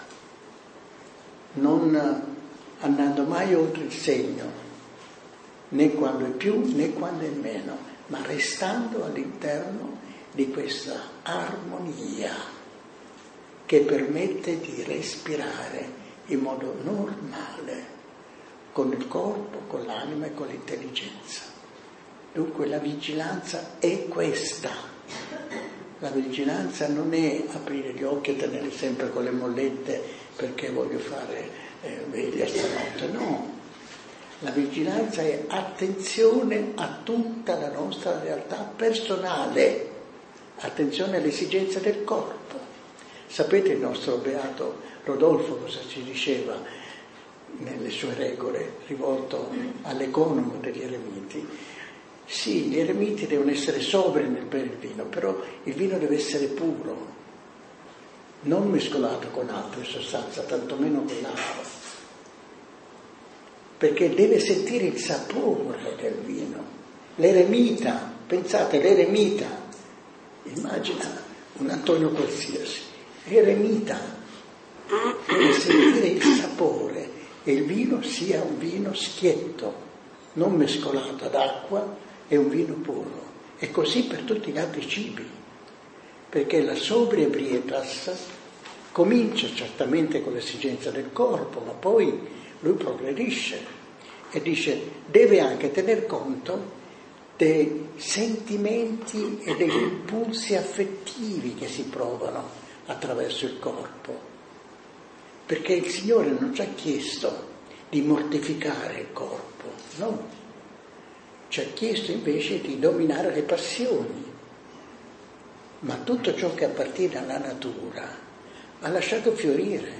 S1: non andando mai oltre il segno, né quando è più né quando è meno, ma restando all'interno di questa armonia che permette di respirare in modo normale, con il corpo, con l'anima e con l'intelligenza. Dunque la vigilanza è questa. La vigilanza non è aprire gli occhi e tenerli sempre con le mollette perché voglio fare eh, veglia stanotte, no. La vigilanza è attenzione a tutta la nostra realtà personale, attenzione alle esigenze del corpo. Sapete il nostro beato Rodolfo cosa ci diceva nelle sue regole, rivolto all'economo degli eremiti? Sì, gli eremiti devono essere sobri nel bere il vino, però il vino deve essere puro, non mescolato con altre sostanze, tantomeno con l'acqua, perché deve sentire il sapore del vino. L'eremita, pensate, l'eremita, immagina un Antonio qualsiasi, l'eremita deve sentire il sapore e il vino sia un vino schietto, non mescolato ad acqua, è un vino puro. E così per tutti gli altri cibi, perché la sobria ebrietas comincia certamente con l'esigenza del corpo, ma poi lui progredisce e dice deve anche tener conto dei sentimenti e degli impulsi affettivi che si provano attraverso il corpo, perché il Signore non ci ha chiesto di mortificare il corpo, no, ci ha chiesto invece di dominare le passioni, ma tutto ciò che appartiene alla natura ha lasciato fiorire.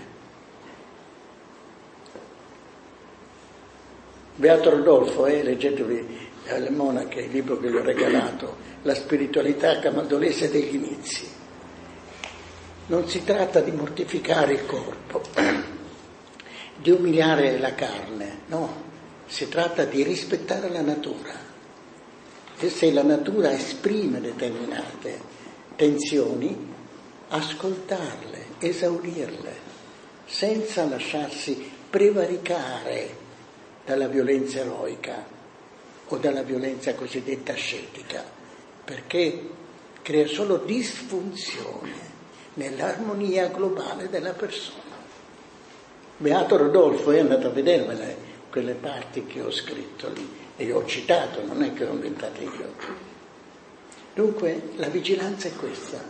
S1: Beato Rodolfo, eh, leggetevi alle monache il libro che gli ho regalato, La spiritualità camaldolese degli inizi. Non si tratta di mortificare il corpo, di umiliare la carne, no, si tratta di rispettare la natura. E se la natura esprime determinate tensioni, ascoltarle, esaurirle, senza lasciarsi prevaricare dalla violenza eroica o dalla violenza cosiddetta ascetica, perché crea solo disfunzione nell'armonia globale della persona. Beato Rodolfo è andato a vedermele quelle parti che ho scritto lì e ho citato, non è che ho inventato io. Dunque la vigilanza è questa: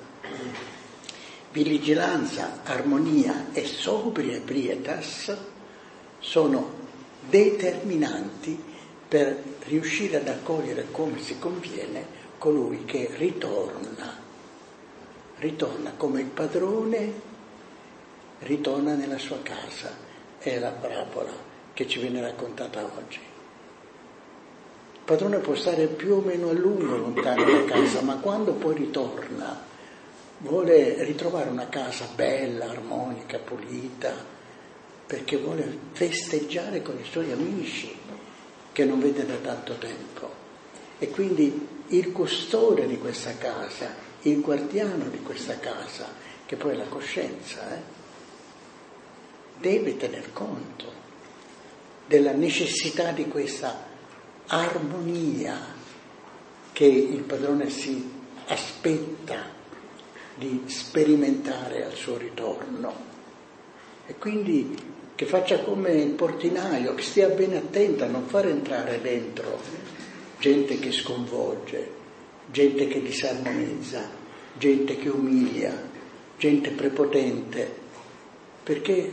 S1: vigilanza, armonia e sobria ebrietas sono determinanti per riuscire ad accogliere come si conviene colui che ritorna, ritorna come il padrone ritorna nella sua casa. È la parabola che ci viene raccontata oggi. padrone può stare più o meno a lungo lontano da casa, ma quando poi ritorna vuole ritrovare una casa bella, armonica, pulita, perché vuole festeggiare con i suoi amici che non vede da tanto tempo. E quindi il custode di questa casa, il guardiano di questa casa, che poi è la coscienza, eh, deve tener conto della necessità di questa armonia che il padrone si aspetta di sperimentare al suo ritorno, e quindi che faccia come il portinaio, che stia bene attento a non far entrare dentro gente che sconvolge, gente che disarmonizza, gente che umilia, gente prepotente, perché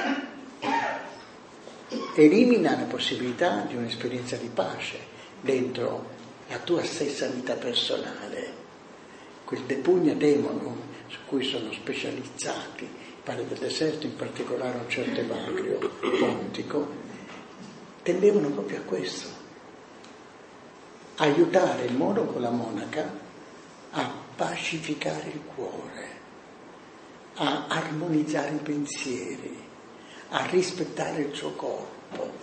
S1: elimina la possibilità di un'esperienza di pace dentro la tua stessa vita personale. Quel depugna demonum su cui sono specializzati il padre del deserto, in particolare un certo Evagrio Pontico, tendevano proprio a questo, aiutare il monaco o la monaca a pacificare il cuore, a armonizzare i pensieri, a rispettare il suo corpo,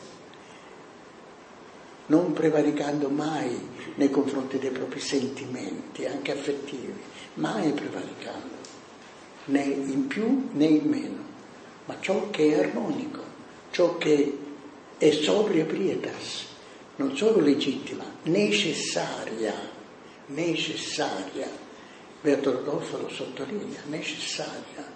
S1: non prevaricando mai nei confronti dei propri sentimenti, anche affettivi, mai prevaricando, né in più né in meno, ma ciò che è armonico, ciò che è sobria pietas, non solo legittima, necessaria, necessaria. Beato Rodolfo lo sottolinea, necessaria.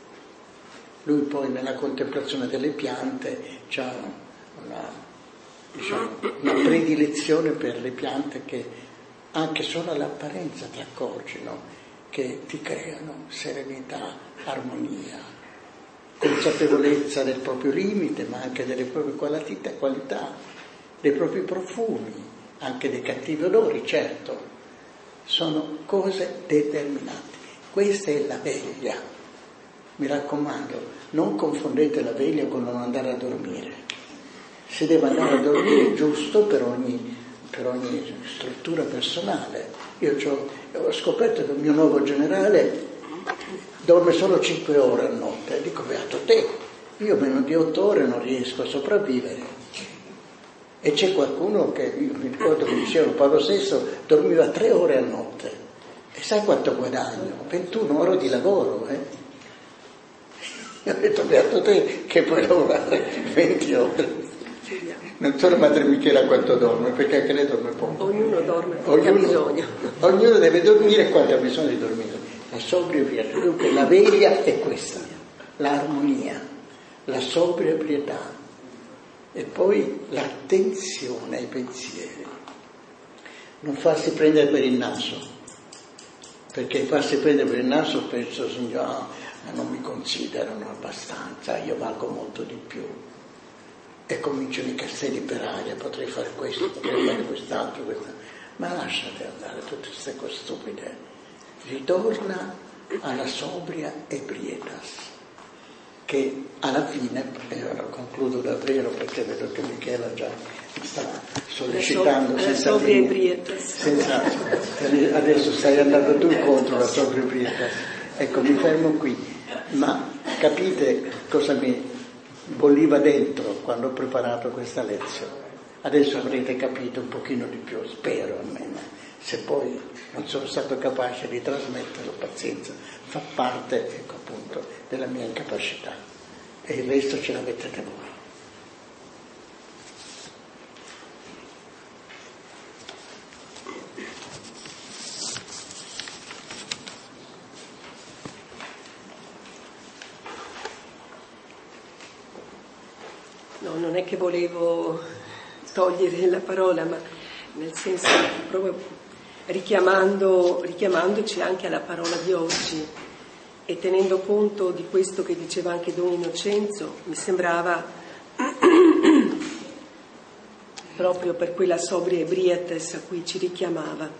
S1: Lui poi nella contemplazione delle piante ha una, diciamo, una predilezione per le piante che anche solo all'apparenza ti accorgono che ti creano serenità, armonia, consapevolezza del proprio limite, ma anche delle proprie qualità, qualità, dei propri profumi, anche dei cattivi odori, certo. Sono cose determinate. Questa è la veglia. Mi raccomando, non confondete la veglia con non andare a dormire. Si deve andare a dormire giusto per ogni, per ogni struttura personale. Io ho scoperto che il mio nuovo generale dorme solo cinque ore a notte. E dico, beato te, io meno di otto ore non riesco a sopravvivere. E c'è qualcuno che, io mi ricordo che diceva Paolo sesto, dormiva tre ore a notte. E sai quanto guadagno? ventuno ore di lavoro, eh? Io ho detto, beato te che puoi lavorare venti ore. Non solo Madre Michela quanto dorme, perché anche lei dorme poco.
S2: Ognuno dorme perché ha bisogno.
S1: Ognuno deve dormire quando ha bisogno di dormire. La sobrietà, dunque la veglia è questa, l'armonia, la sobrietà. E poi l'attenzione ai pensieri, non farsi prendere per il naso, perché farsi prendere per il naso penso, signor, ah, non mi considerano abbastanza, io valgo molto di più, e cominciano i castelli per aria, potrei fare questo, potrei fare quest'altro, quest'altro. Ma lasciate andare tutte queste cose stupide, ritorna alla sobria ebrietas, che alla fine, e ora concludo davvero perché vedo che Michela già mi sta sollecitando
S2: la
S1: senza
S2: sobria
S1: fine,
S2: ebrietas.
S1: senza, adesso stai andando tu contro la sobria ebrietas. Ecco, mi fermo qui, ma capite cosa mi bolliva dentro quando ho preparato questa lezione? Adesso avrete capito un pochino di più, spero almeno. Se poi non sono stato capace di trasmetterlo, pazienza, fa parte, ecco appunto, della mia incapacità, e il resto ce l'avete voi.
S2: No, non è che volevo togliere la parola, ma nel senso proprio richiamando, richiamandoci anche alla parola di oggi e tenendo conto di questo che diceva anche Don Innocenzo, mi sembrava proprio per quella sobria ebrietas a cui ci richiamava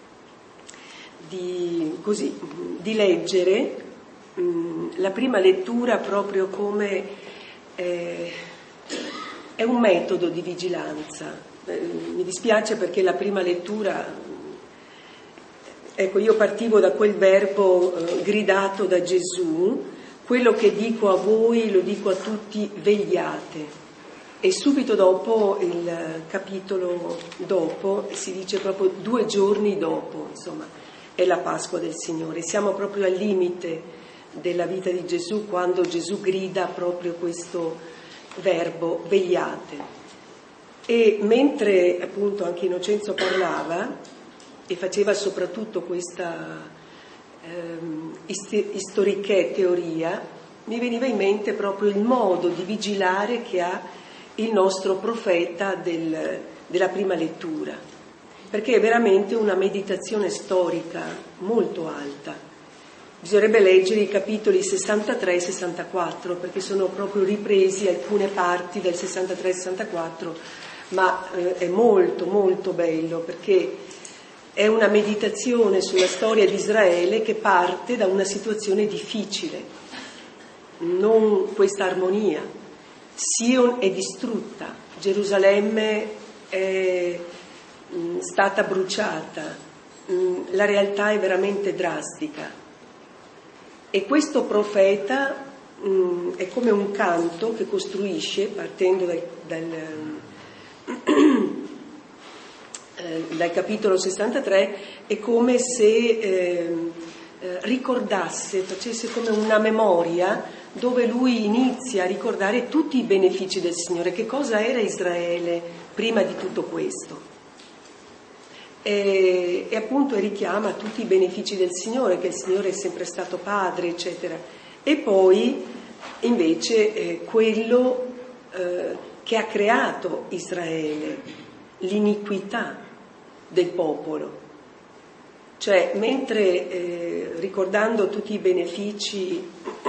S2: di, così, di leggere mh, la prima lettura proprio come eh, è un metodo di vigilanza, eh, mi dispiace perché la prima lettura, ecco, io partivo da quel verbo eh, gridato da Gesù: quello che dico a voi lo dico a tutti, vegliate. E subito dopo, il capitolo dopo, si dice proprio due giorni dopo, insomma, è la Pasqua del Signore. Siamo proprio al limite della vita di Gesù, quando Gesù grida proprio questo verbo, vegliate. E mentre appunto anche Innocenzo parlava e faceva soprattutto questa ehm, istoriche teoria, mi veniva in mente proprio il modo di vigilare che ha il nostro profeta del, della prima lettura, perché è veramente una meditazione storica molto alta. Bisognerebbe leggere i capitoli sessantatré e sessantaquattro, perché sono proprio ripresi alcune parti del sessantatré e sessantaquattro, ma eh, è molto molto bello, perché è una meditazione sulla storia di Israele che parte da una situazione difficile, non questa armonia. Sion è distrutta, Gerusalemme è mh, stata bruciata, mh, la realtà è veramente drastica. E questo profeta mh, è come un canto che costruisce, partendo dal, dal, eh, dal capitolo sessantatré, è come se eh, eh, ricordasse, facesse come una memoria, dove lui inizia a ricordare tutti i benefici del Signore, che cosa era Israele prima di tutto questo. E, e appunto richiama tutti i benefici del Signore, che il Signore è sempre stato padre, eccetera. E poi invece eh, quello eh, che ha creato Israele, l'iniquità del popolo. Cioè, mentre eh, ricordando tutti i benefici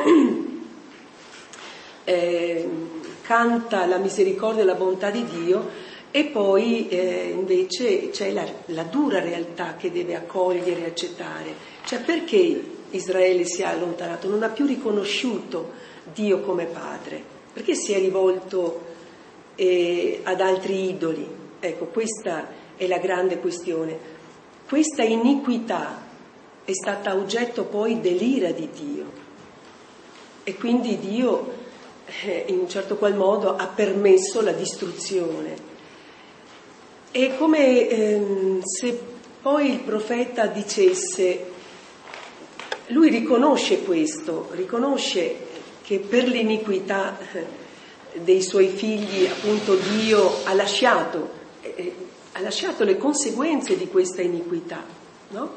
S2: eh, canta la misericordia e la bontà di Dio, e poi eh, invece c'è la, la dura realtà che deve accogliere e accettare. Cioè, perché Israele si è allontanato? Non ha più riconosciuto Dio come padre, perché si è rivolto eh, ad altri idoli. Ecco, questa è la grande questione. Questa iniquità è stata oggetto poi dell'ira di Dio, e quindi Dio eh, in un certo qual modo ha permesso la distruzione. È come ehm, se poi il profeta dicesse, lui riconosce questo, riconosce che per l'iniquità dei suoi figli appunto Dio ha lasciato eh, ha lasciato le conseguenze di questa iniquità, no?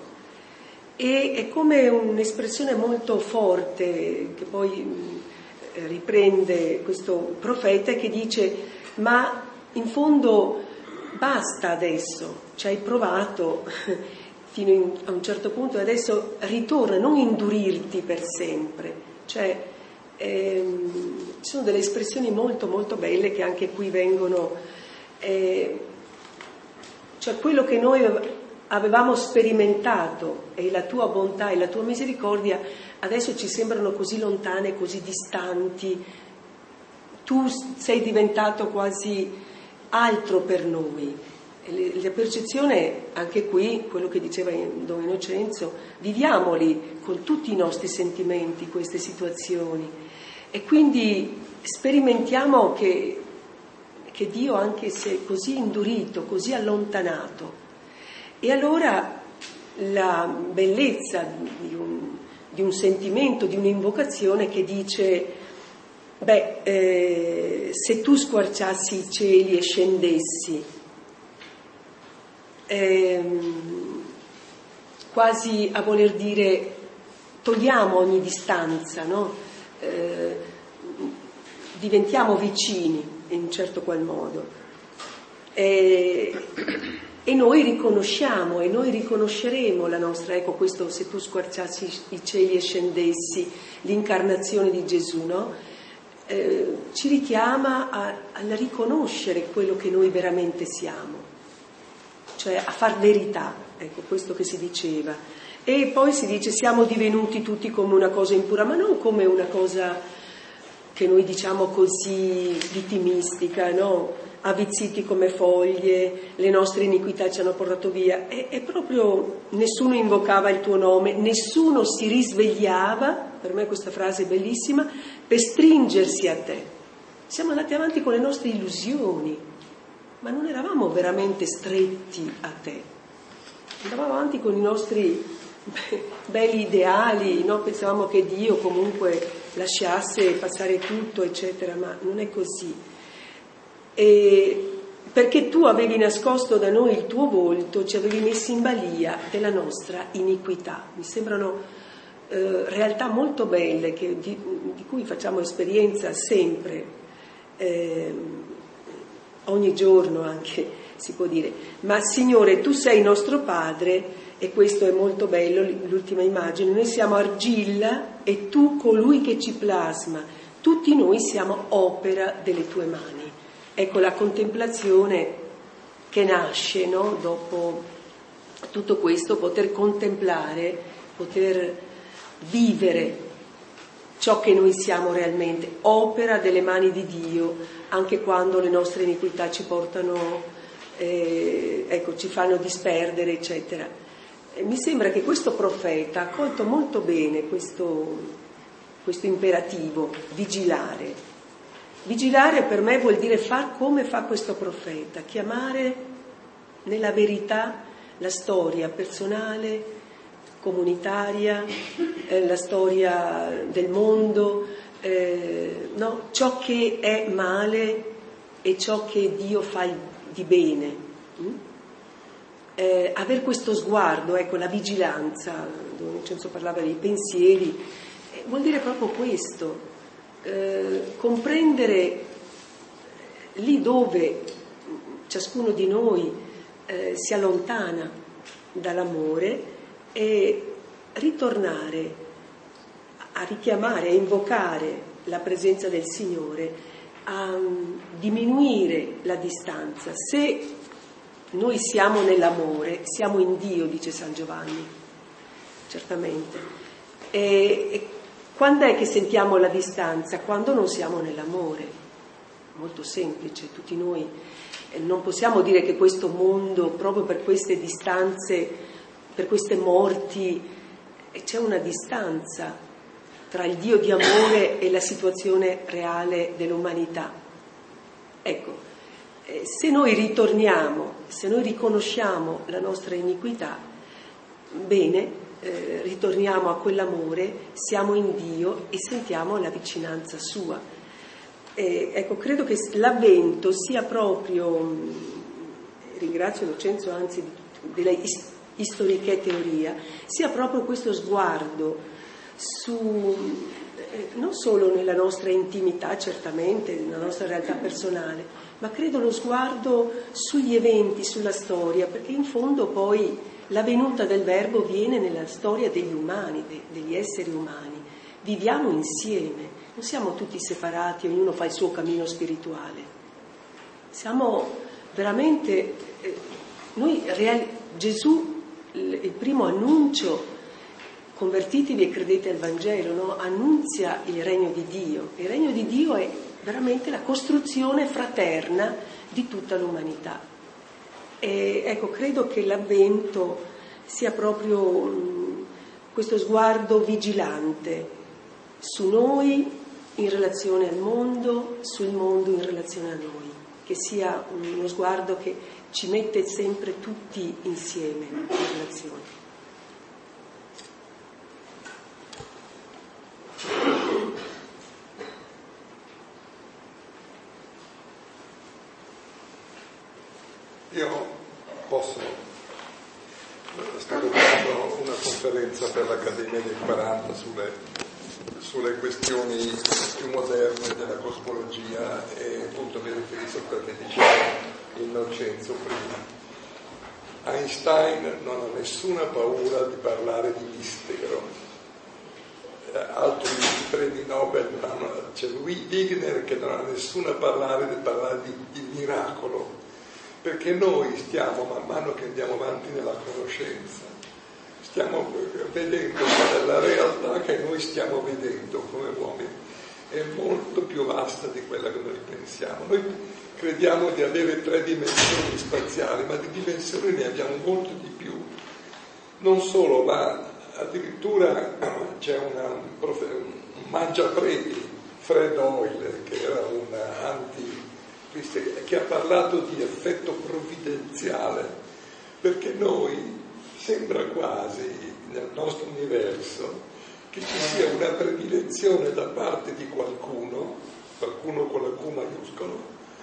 S2: E è come un'espressione molto forte che poi eh, riprende questo profeta, che dice: ma in fondo basta adesso, ci hai provato fino in, a un certo punto, adesso ritorna, non indurirti per sempre. Cioè ehm, ci sono delle espressioni molto molto belle che anche qui vengono eh, cioè quello che noi avevamo sperimentato e la tua bontà e la tua misericordia adesso ci sembrano così lontane, così distanti, tu sei diventato quasi altro per noi. E la percezione, anche qui, quello che diceva Don Innocenzo, viviamoli con tutti i nostri sentimenti queste situazioni, e quindi sperimentiamo che che Dio anche si è così indurito, così allontanato. E allora la bellezza di un, di un sentimento, di un'invocazione che dice: beh, eh, se tu squarciassi i cieli e scendessi, ehm, quasi a voler dire togliamo ogni distanza, no? Eh, diventiamo vicini in un certo qual modo, e, e noi riconosciamo e noi riconosceremo la nostra, ecco questo, se tu squarciassi i cieli e scendessi, l'incarnazione di Gesù, no? Eh, ci richiama a, a riconoscere quello che noi veramente siamo, cioè a far verità, ecco questo che si diceva. E poi si dice: siamo divenuti tutti come una cosa impura, ma non come una cosa che noi diciamo così vittimistica, no? avvizziti come foglie, le nostre iniquità ci hanno portato via. E, e proprio nessuno invocava il tuo nome, nessuno si risvegliava, per me questa frase è bellissima, per stringersi a te. Siamo andati avanti con le nostre illusioni, ma non eravamo veramente stretti a te. Andavamo avanti con i nostri belli ideali, no? Pensavamo che Dio comunque lasciasse passare tutto, eccetera, ma non è così. E perché tu avevi nascosto da noi il tuo volto, ci avevi messi in balia della nostra iniquità. Mi sembrano eh, realtà molto belle che, di, di cui facciamo esperienza sempre, eh, ogni giorno anche, si può dire. Ma Signore, tu sei nostro Padre, e questo è molto bello, l'ultima immagine, noi siamo argilla e tu colui che ci plasma, tutti noi siamo opera delle tue mani. Ecco la contemplazione che nasce, no? Dopo tutto questo, poter contemplare, poter vivere ciò che noi siamo realmente, opera delle mani di Dio, anche quando le nostre iniquità ci portano, eh, ecco, ci fanno disperdere, eccetera. E mi sembra che questo profeta ha colto molto bene questo, questo imperativo, vigilare. Vigilare per me vuol dire far come fa questo profeta, chiamare nella verità la storia personale, comunitaria, eh, la storia del mondo, eh, no? Ciò che è male e ciò che Dio fa di bene. Mm? Eh, aver questo sguardo, ecco, la vigilanza, dove Vincenzo parlava dei pensieri, eh, vuol dire proprio questo. Eh, comprendere lì dove ciascuno di noi eh, si allontana dall'amore e ritornare a richiamare, a invocare la presenza del Signore, a um, diminuire la distanza. Se noi siamo nell'amore, siamo in Dio, dice San Giovanni, certamente. E, e quando è che sentiamo la distanza? Quando non siamo nell'amore. Molto semplice, tutti noi eh, non possiamo dire che questo mondo, proprio per queste distanze, per queste morti, eh, c'è una distanza tra il Dio di amore e la situazione reale dell'umanità. Ecco, eh, se noi ritorniamo, se noi riconosciamo la nostra iniquità, bene, Eh, ritorniamo a quell'amore, siamo in Dio e sentiamo la vicinanza sua. Eh, ecco, credo che l'Avvento sia proprio, mh, ringrazio Vincenzo anzi della is- istoriche teoria, sia proprio questo sguardo su, eh, non solo nella nostra intimità, certamente, nella nostra realtà personale, ma credo lo sguardo sugli eventi, sulla storia, perché in fondo poi la venuta del Verbo viene nella storia degli umani, de- degli esseri umani. Viviamo insieme, non siamo tutti separati, ognuno fa il suo cammino spirituale. Siamo veramente, eh, noi real- Gesù, il, il primo annuncio, convertitevi e credete al Vangelo, no? Annunzia il regno di Dio. Il regno di Dio è veramente la costruzione fraterna di tutta l'umanità. E ecco, credo che l'Avvento sia proprio mh, questo sguardo vigilante su noi in relazione al mondo, sul mondo in relazione a noi, che sia uno sguardo che ci mette sempre tutti insieme in relazione.
S5: Io posso, sto preparando una conferenza per l'Accademia dei quaranta sulle, sulle questioni più moderne della cosmologia e appunto mi riferisco a quello che diceva Innocenzo prima. Einstein non ha nessuna paura di parlare di mistero, altri premi Nobel non hanno, c'è Louis Wigner che non ha nessuna parlare di parlare di, di miracolo. Perché noi stiamo, man mano che andiamo avanti nella conoscenza, stiamo vedendo la realtà che noi stiamo vedendo come uomini. è molto più vasta di quella che noi pensiamo. Noi crediamo di avere tre dimensioni spaziali, ma di dimensioni ne abbiamo molto di più. Non solo, ma addirittura c'è una, un, un mangiapreti, Fred Hoyle, che era un anti che ha parlato di effetto provvidenziale, perché noi sembra quasi nel nostro universo che ci sia una predilezione da parte di qualcuno, qualcuno con la Q maiuscolo,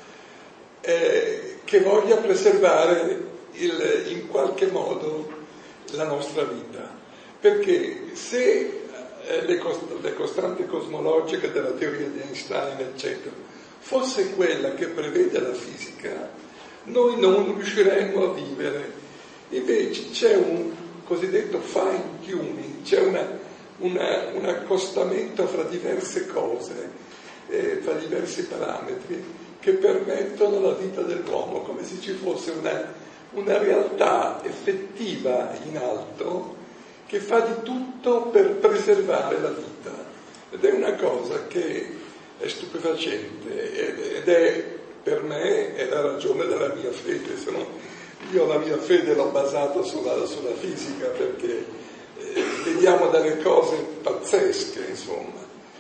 S5: eh, che voglia preservare il, in qualche modo la nostra vita, perché se eh, le, cost- le costanti cosmologiche della teoria di Einstein eccetera fosse quella che prevede la fisica, noi non riusciremmo a vivere. Invece c'è un cosiddetto fine tuning, c'è una, una, un accostamento fra diverse cose, eh, fra diversi parametri che permettono la vita dell'uomo, come se ci fosse una, una realtà effettiva in alto che fa di tutto per preservare la vita. Ed è una cosa che è stupefacente ed è per me è la ragione della mia fede. Se no, io la mia fede l'ho basata sulla, sulla fisica, perché eh, vediamo delle cose pazzesche, insomma.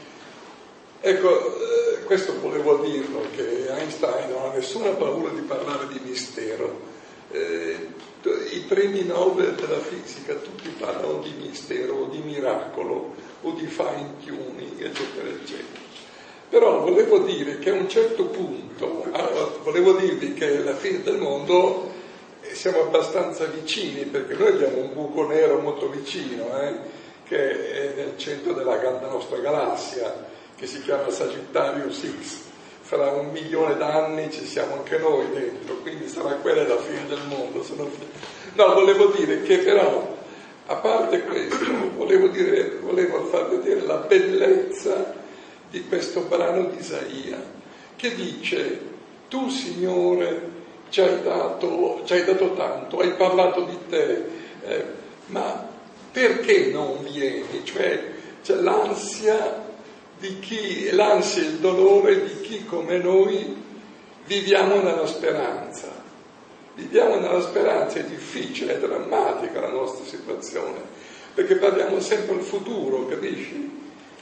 S5: Ecco, eh, questo volevo dirlo, che Einstein non ha nessuna paura di parlare di mistero. Eh, i premi Nobel della fisica tutti parlano di mistero o di miracolo o di fine tuning eccetera eccetera. Però volevo dire che a un certo punto, allora, volevo dirvi che alla fine del mondo siamo abbastanza vicini, perché noi abbiamo un buco nero molto vicino, eh, che è nel centro della, della nostra galassia, che si chiama Sagittarius X. Fra un milione d'anni ci siamo anche noi dentro, quindi sarà quella la fine del mondo. Sono... No, volevo dire che però, a parte questo, volevo, dire, volevo far vedere la bellezza di questo brano di Isaia, che dice: tu Signore ci hai dato, ci hai dato tanto, hai parlato di te, eh, ma perché non vieni? Cioè c'è l'ansia di chi, l'ansia e il dolore di chi come noi viviamo nella speranza. Viviamo nella speranza, è difficile, è drammatica la nostra situazione, perché parliamo sempre al futuro, capisci?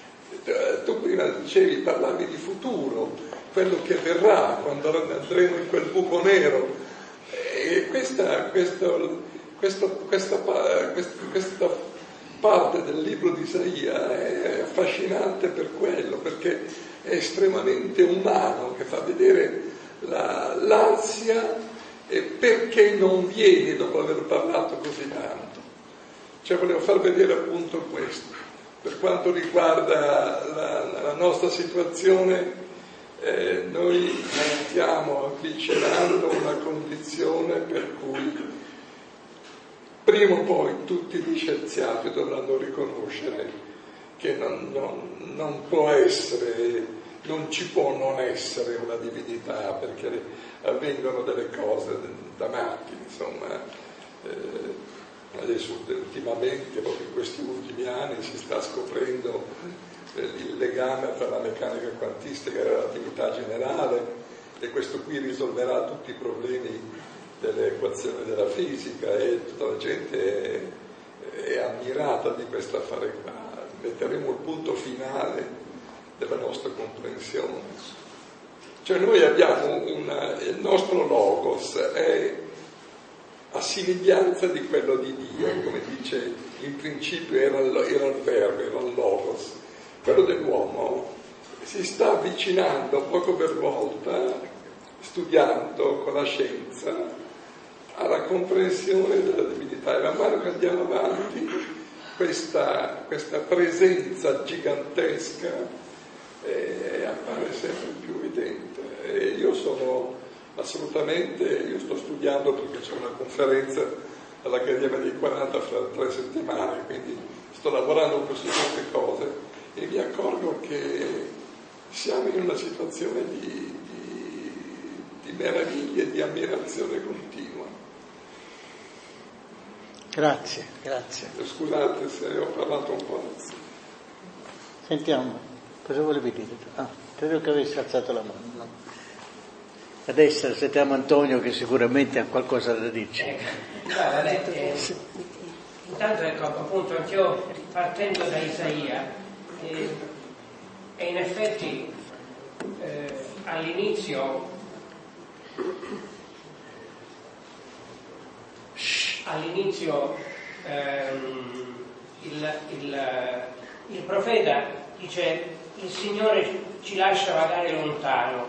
S5: Tu prima dicevi, parlavi di futuro, quello che verrà quando andremo in quel buco nero, e questa, questo, questo, questa, questa, questa parte del libro di Isaia è affascinante per quello, perché è estremamente umano, che fa vedere la, l'ansia e perché non vieni dopo aver parlato così tanto. Cioè volevo far vedere appunto questo. Per quanto riguarda la, la nostra situazione, eh, noi stiamo avvicinando una condizione per cui prima o poi tutti gli scienziati dovranno riconoscere che non, non, non può essere, non ci può non essere una divinità, perché avvengono delle cose da matti, insomma. Eh, Adesso ultimamente, proprio in questi ultimi anni, si sta scoprendo il legame tra la meccanica quantistica e la relatività generale, e questo qui risolverà tutti i problemi delle equazioni della fisica, e tutta la gente è, è ammirata di questo affare qua. Metteremo il punto finale della nostra comprensione. Cioè noi abbiamo una, il nostro logos è a somiglianza di quello di Dio, come dice in principio era, era il verbo, era il logos. Quello dell'uomo si sta avvicinando poco per volta, studiando con la scienza, alla comprensione della divinità, e man mano che andiamo avanti questa, questa presenza gigantesca eh, appare sempre più evidente. E io sono assolutamente, io sto studiando perché c'è una conferenza all'Accademia dei quaranta fra tre settimane, quindi sto lavorando su queste cose e mi accorgo che siamo in una situazione di, di, di meraviglia e di ammirazione continua.
S1: Grazie, grazie.
S5: Scusate se ho parlato un po'.
S1: Sentiamo. Cosa volevi dire? Ah, credo che avessi alzato la mano. No. Adesso sentiamo Antonio che sicuramente ha qualcosa da dirci.
S6: Ecco, no, vabbè, eh, intanto ecco, appunto, anch'io partendo da Isaia, eh, e in effetti eh, all'inizio all'inizio ehm, il, il, il profeta dice: il Signore ci lascia vagare lontano,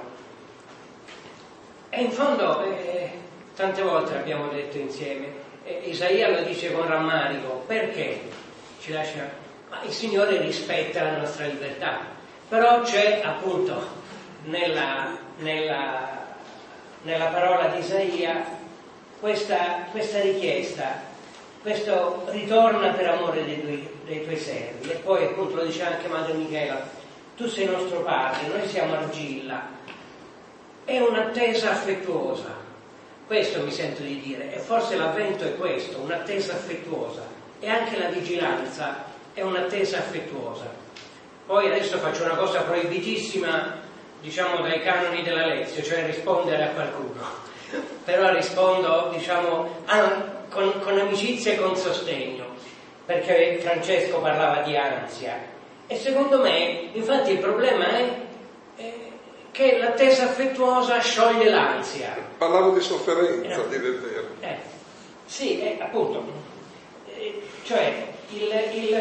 S6: e in fondo eh, tante volte l'abbiamo detto insieme, eh, Isaia lo dice con rammarico, perché ci lascia? Ma il Signore rispetta la nostra libertà, però c'è appunto nella, nella, nella parola di Isaia questa, questa richiesta, questo ritorna per amore dei tuoi, dei tuoi servi. E poi appunto lo dice anche Madre Michela: tu sei nostro padre, noi siamo argilla. È un'attesa affettuosa, questo mi sento di dire, e forse l'avvento è questo, un'attesa affettuosa, e anche la vigilanza è un'attesa affettuosa. Poi adesso faccio una cosa proibitissima, diciamo, dai canoni della Lezio, cioè rispondere a qualcuno, però rispondo, diciamo, ah, con, con amicizia e con sostegno, perché Francesco parlava di ansia, e secondo me infatti il problema è, è che l'attesa affettuosa scioglie l'ansia.
S5: Parlavo di sofferenza,
S6: eh,
S5: a dire il vero.
S6: Eh, sì, eh, appunto, eh, cioè il, il,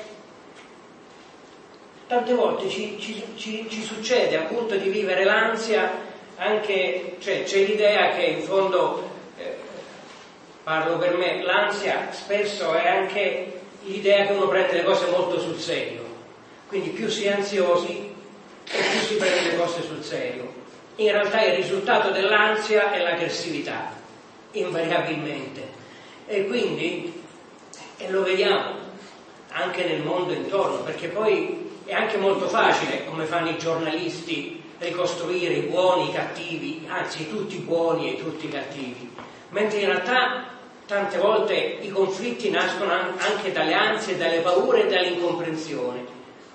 S6: tante volte ci, ci, ci, ci succede appunto di vivere l'ansia, anche, cioè c'è l'idea che in fondo, eh, parlo per me, l'ansia spesso è anche l'idea che uno prende le cose molto sul serio, quindi più si è ansiosi e più si prende le cose sul serio. In realtà il risultato dell'ansia è l'aggressività, invariabilmente, e quindi e lo vediamo anche nel mondo intorno, perché poi è anche molto facile, come fanno i giornalisti, ricostruire i buoni, i cattivi, anzi tutti buoni e tutti cattivi, mentre in realtà tante volte i conflitti nascono anche dalle ansie, dalle paure e dall'incomprensione.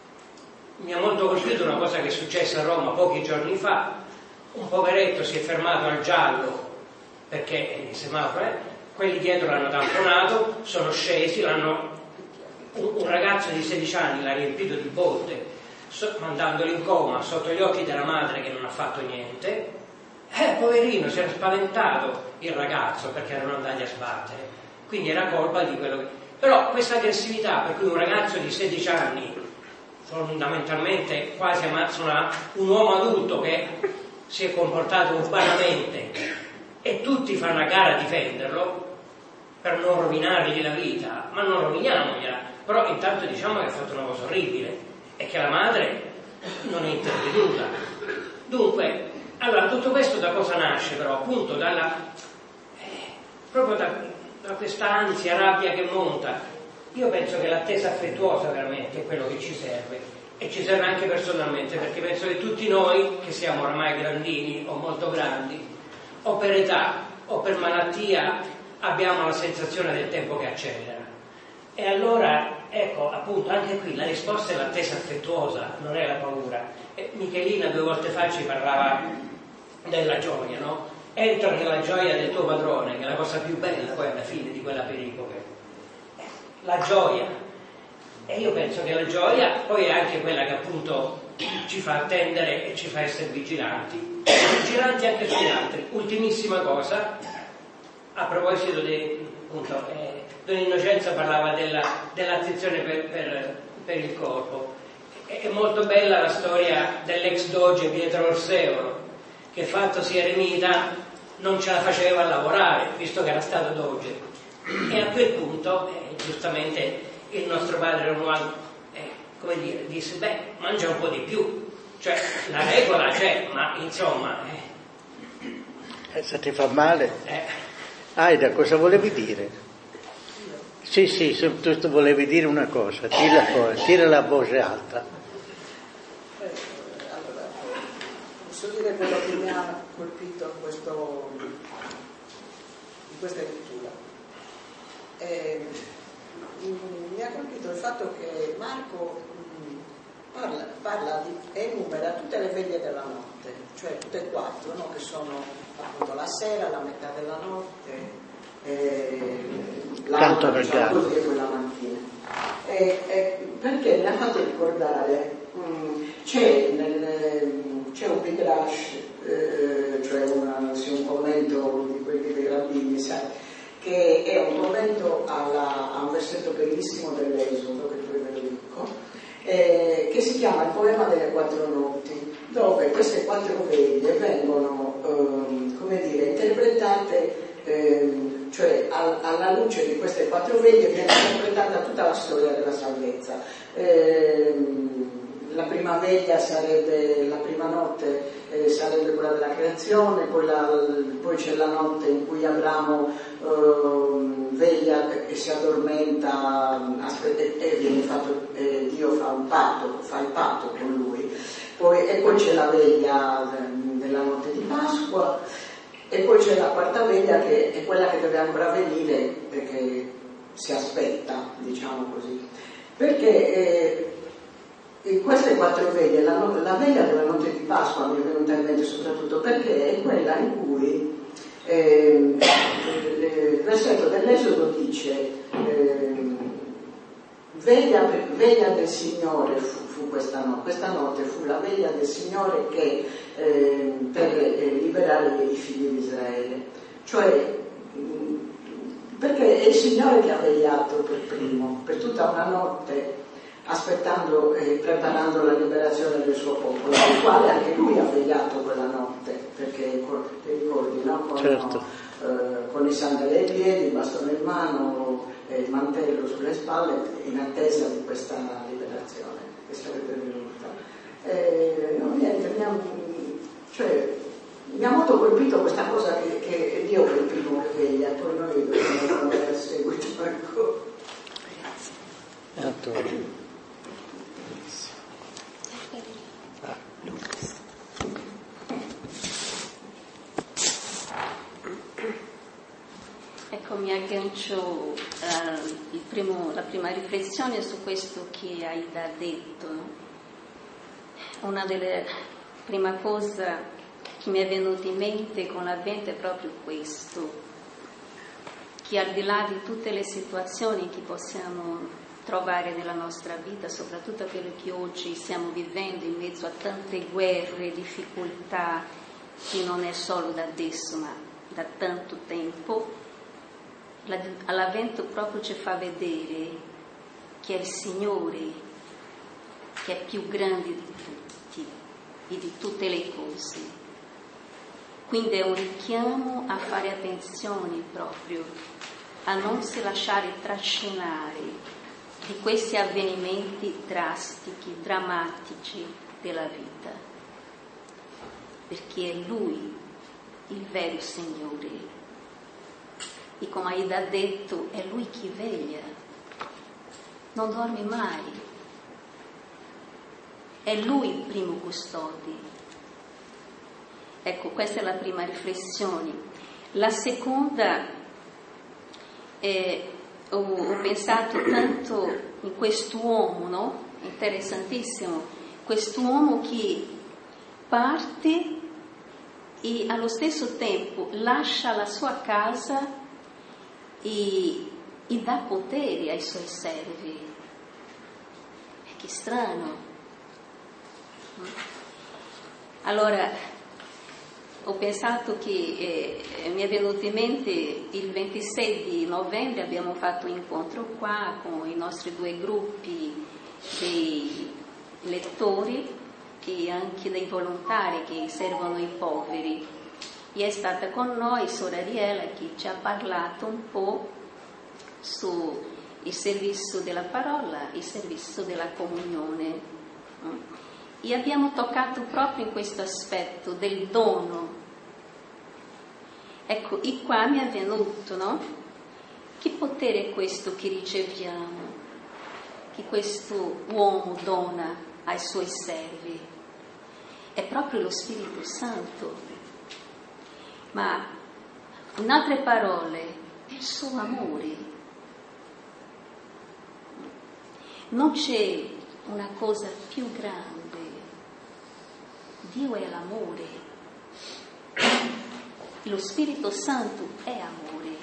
S6: Mi ha molto colpito una cosa che è successa a Roma pochi giorni fa: un poveretto si è fermato al giallo perché il semaforo, eh, quelli dietro l'hanno tamponato, sono scesi, l'hanno, un, un ragazzo di sedici anni l'ha riempito di botte, so, mandandolo in coma sotto gli occhi della madre che non ha fatto niente. Eh, poverino, si era spaventato il ragazzo perché erano andati a sbattere, quindi era colpa di quello che... Però questa aggressività per cui un ragazzo di sedici anni, fondamentalmente quasi una, un uomo adulto che si è comportato urbanamente, e tutti fanno a gara a difenderlo per non rovinargli la vita, ma non roviniamogliela, però intanto diciamo che ha fatto una cosa orribile e che la madre non è intervenuta. Dunque, allora tutto questo da cosa nasce però? Appunto dalla eh, proprio da, da questa ansia, rabbia che monta. Io penso che l'attesa affettuosa veramente è quello che ci serve, e ci serve anche personalmente, perché penso che tutti noi, che siamo oramai grandini o molto grandi, o per età o per malattia, abbiamo la sensazione del tempo che accelera. E allora, ecco, appunto, anche qui la risposta è l'attesa affettuosa, non è la paura. E Michelina due volte fa ci parlava della gioia, no? Entra nella gioia del tuo padrone, che è la cosa più bella poi alla fine di quella pericope. La gioia. E io penso che la gioia poi è anche quella che appunto ci fa attendere e ci fa essere vigilanti, vigilanti anche sugli altri. Ultimissima cosa, a proposito di, appunto, eh, Don Innocenza parlava della, dell'attenzione per, per, per il corpo. È, è molto bella la storia dell'ex doge Pietro Orseo, che fattosi eremita non ce la faceva a lavorare, visto che era stato doge, e a quel punto eh, giustamente il nostro padre Romualdo, eh, come dire, disse: beh, mangia un po' di più, cioè la regola c'è, ma insomma eh.
S1: Eh, se ti fa male.
S6: eh.
S1: Aida, cosa volevi dire? Sì, sì, tu, tu volevi dire una cosa, tira, fuori, tira la voce alta.
S4: Eh, allora, posso dire quello che mi ha colpito in, questo, in questa lettura. Eh, mi ha colpito il fatto che Marco mh,
S7: parla, parla di, enumera tutte le veglie della notte, cioè tutte e quattro, no? Che sono appunto la sera, la metà della notte, eh,
S1: Canto del
S7: diciamo
S1: gallo.
S7: così, e poi la mattina. E, e, perché mi ha fatto ricordare, mh, c'è, nel, c'è un Midrash, eh, cioè una, sì, un commento di quelli dei rabbini, sai, che è un commento alla, a un versetto bellissimo dell'Esodo, che poi ve lo dico, eh, che si chiama il poema delle quattro notti, dove queste quattro veglie vengono, ehm, come dire, interpretate, ehm, cioè al, alla luce di queste quattro veglie viene interpretata tutta la storia della salvezza. Ehm, la prima veglia sarebbe, la prima notte eh, sarebbe quella della creazione, poi, la, poi c'è la notte in cui Abramo eh, veglia e si addormenta, aspetta, e viene fatto, eh, Dio fa un patto, fa il patto con lui, poi, e poi c'è la veglia della notte di Pasqua, e poi c'è la quarta veglia che è quella che deve ancora venire, perché si aspetta, diciamo così, perché eh, in queste quattro veglie, la, la veglia della notte di Pasqua mi è venuta in mente soprattutto perché è quella in cui eh, il versetto dell'Esodo dice eh, veglia, veglia del Signore fu, fu questa notte, questa notte fu la veglia del Signore che, eh, per eh, liberare i figli di Israele, cioè perché è il Signore che ha vegliato per primo, per tutta una notte, aspettando e preparando la liberazione del suo popolo, il quale anche lui ha vegliato quella notte, perché ti ricordi, no? Con,
S1: certo.
S7: eh, con i sandali ai piedi, il bastone in mano e il mantello sulle spalle, in attesa di questa liberazione che sarebbe venuta. E, no, niente, mi ha, cioè, mi ha molto colpito questa cosa che, che è Dio per il primo che veglia, poi noi dobbiamo andare a seguito. Ecco.
S1: Grazie.
S8: Ecco, mi aggancio eh, il primo, la prima riflessione su questo che Aida ha detto. Una delle prime cose che mi è venuta in mente con l'Avvento è proprio questo, che al di là di tutte le situazioni che possiamo trovare nella nostra vita, soprattutto quelle che oggi stiamo vivendo in mezzo a tante guerre, difficoltà, che non è solo da adesso ma da tanto tempo, all'Avvento proprio ci fa vedere che è il Signore che è più grande di tutti e di tutte le cose. Quindi è un richiamo a fare attenzione proprio, a non si lasciare trascinare di questi avvenimenti drastici, drammatici della vita, perché è Lui il vero Signore e, come Aida ha detto, è Lui che veglia, non dorme mai, è Lui il primo custode. Ecco, questa è la prima riflessione. La seconda è Ho, ho pensato tanto in quest'uomo, no? Interessantissimo, quest'uomo che parte e allo stesso tempo lascia la sua casa e, e dà potere ai suoi servi. E che strano. Allora, ho pensato che eh, mi è venuto in mente il ventisei di novembre abbiamo fatto un incontro qua con i nostri due gruppi dei lettori e anche dei volontari che servono i poveri, e è stata con noi Sora Ariela che ci ha parlato un po' su il servizio della parola, il servizio della comunione, e abbiamo toccato proprio in questo aspetto del dono. Ecco, e qua mi è venuto, no? Che potere è questo che riceviamo, che questo uomo dona ai suoi servi? È proprio lo Spirito Santo, ma in altre parole è il suo amore. Non c'è una cosa più grande. Dio è l'amore, lo Spirito Santo è amore.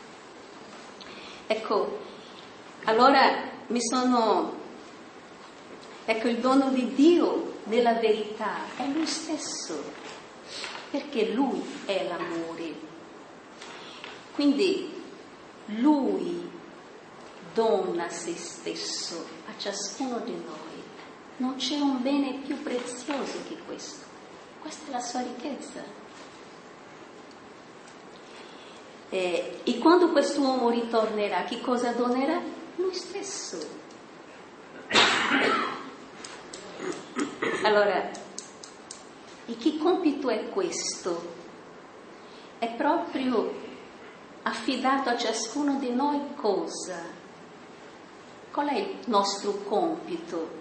S8: Ecco, allora mi sono, ecco, il dono di Dio nella verità è Lui stesso, perché Lui è l'amore. Quindi Lui dona se stesso a ciascuno di noi. Non c'è un bene più prezioso che questo. Questa è la sua ricchezza. Eh, e quando quest'uomo ritornerà, che cosa donerà? Lui stesso. Allora, e che compito è questo? È proprio affidato a ciascuno di noi cosa? Qual è il nostro compito?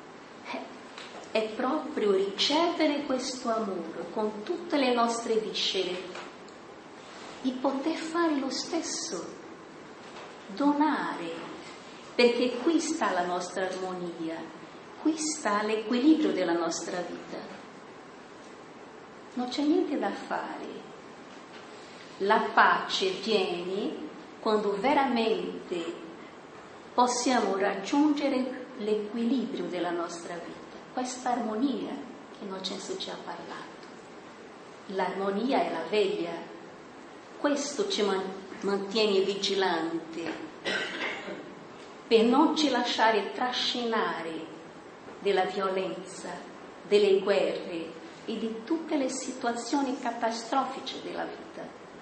S8: È proprio ricevere questo amore con tutte le nostre viscere e poter fare lo stesso, donare, perché qui sta la nostra armonia, qui sta l'equilibrio della nostra vita. Non c'è niente da fare. La pace viene quando veramente possiamo raggiungere l'equilibrio della nostra vita. Questa armonia che Innocenzo ci ha parlato. L'armonia è la veglia. Questo ci mantiene vigilanti per non ci lasciare trascinare della violenza, delle guerre e di tutte le situazioni catastrofiche della vita.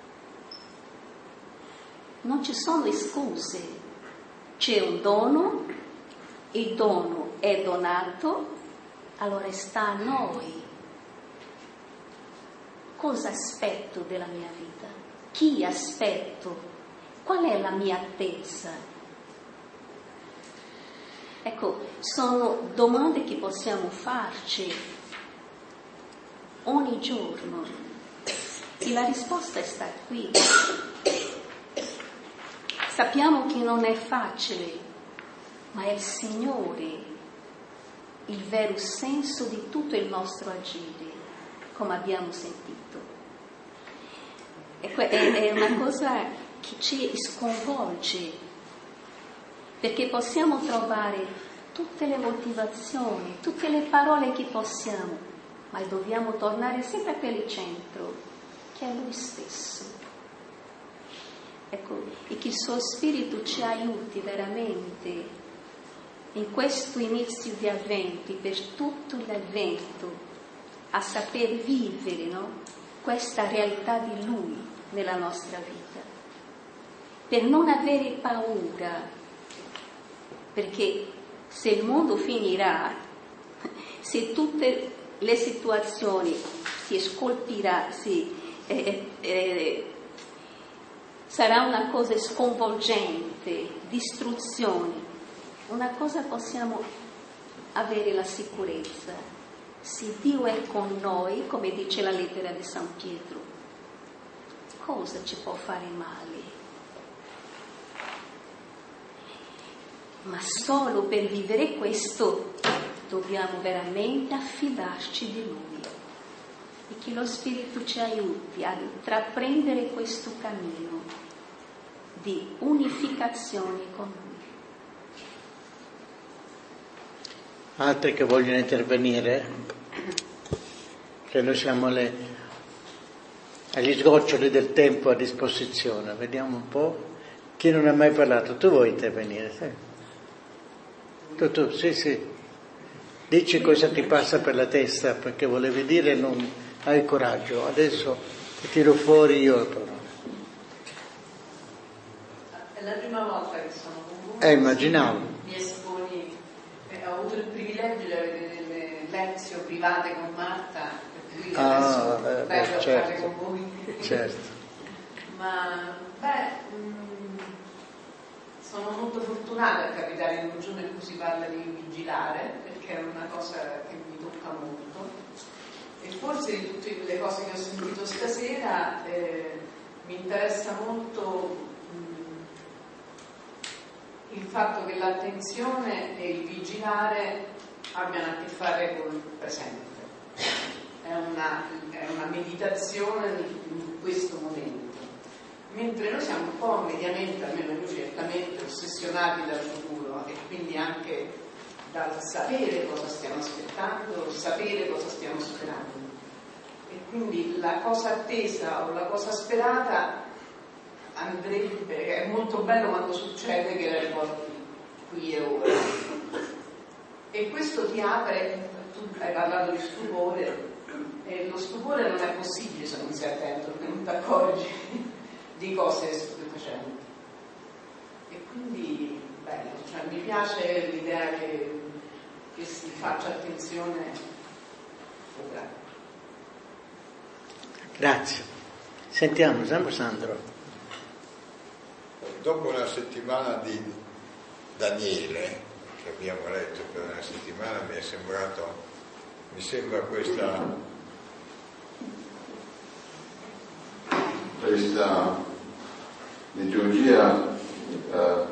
S8: Non ci sono scuse, c'è un dono, il dono è donato, allora sta a noi. Cosa aspetto della mia vita? Chi aspetto? Qual è la mia attesa? Ecco, sono domande che possiamo farci ogni giorno e la risposta sta qui. Sappiamo che non è facile, ma è il Signore il vero senso di tutto il nostro agire, come abbiamo sentito. È una cosa che ci sconvolge, perché possiamo trovare tutte le motivazioni, tutte le parole che possiamo, ma dobbiamo tornare sempre a quell'ecentro, che è Lui stesso. Ecco, e che il suo Spirito ci aiuti veramente in questo inizio di avventi, per tutto l'avvento, a saper vivere, no? Questa realtà di Lui nella nostra vita, per non avere paura, perché se il mondo finirà, se tutte le situazioni si scolpirà, si, eh, eh, sarà una cosa sconvolgente, distruzione. Una cosa possiamo avere la sicurezza: se Dio è con noi, come dice la lettera di San Pietro, cosa ci può fare male? Ma solo per vivere questo dobbiamo veramente affidarci di Lui, e che lo Spirito ci aiuti a intraprendere questo cammino di unificazione con Lui.
S1: Altri che vogliono intervenire? Che noi siamo alle, agli sgoccioli del tempo a disposizione. Vediamo un po'. Chi non ha mai parlato? Tu vuoi intervenire? Sì. Tu, tu, sì, sì. Dici cosa ti passa per la testa, perché volevi dire, non hai coraggio. Adesso ti tiro fuori io la parola.
S9: È la prima volta che sono con voi.
S1: Eh, immaginavo.
S9: Mi esponi. Ho avuto il privilegio di avere delle lezioni private con Marta, per cui
S1: ah,
S9: adesso
S1: eh,
S9: bello
S1: certo,
S9: fare con voi.
S1: Certo.
S9: Ma beh, mh, sono molto fortunata a capitare in un giorno in cui si parla di vigilare, perché è una cosa che mi tocca molto, e forse di tutte le cose che ho sentito stasera eh, mi interessa molto mh, il fatto che l'attenzione e il vigilare vigilare abbiano a che fare con il presente. È una, è una meditazione in questo momento. Mentre noi siamo un po' mediamente, almeno noi certamente, ossessionati dal futuro e quindi anche dal sapere cosa stiamo aspettando, sapere cosa stiamo sperando. E quindi la cosa attesa o la cosa sperata andrebbe, è molto bello quando succede che la riporti qui e ora. E questo ti apre, tu hai parlato di stupore, e lo stupore non è possibile se non sei attento, perché non ti accorgi di cose stupefacenti. E quindi, bello, cioè, mi piace l'idea che, che si faccia attenzione ora.
S1: Grazie. Sentiamo, Sandro.
S10: Dopo una settimana di Daniele, che abbiamo letto per una settimana, mi è sembrato, mi sembra questa, questa liturgia eh,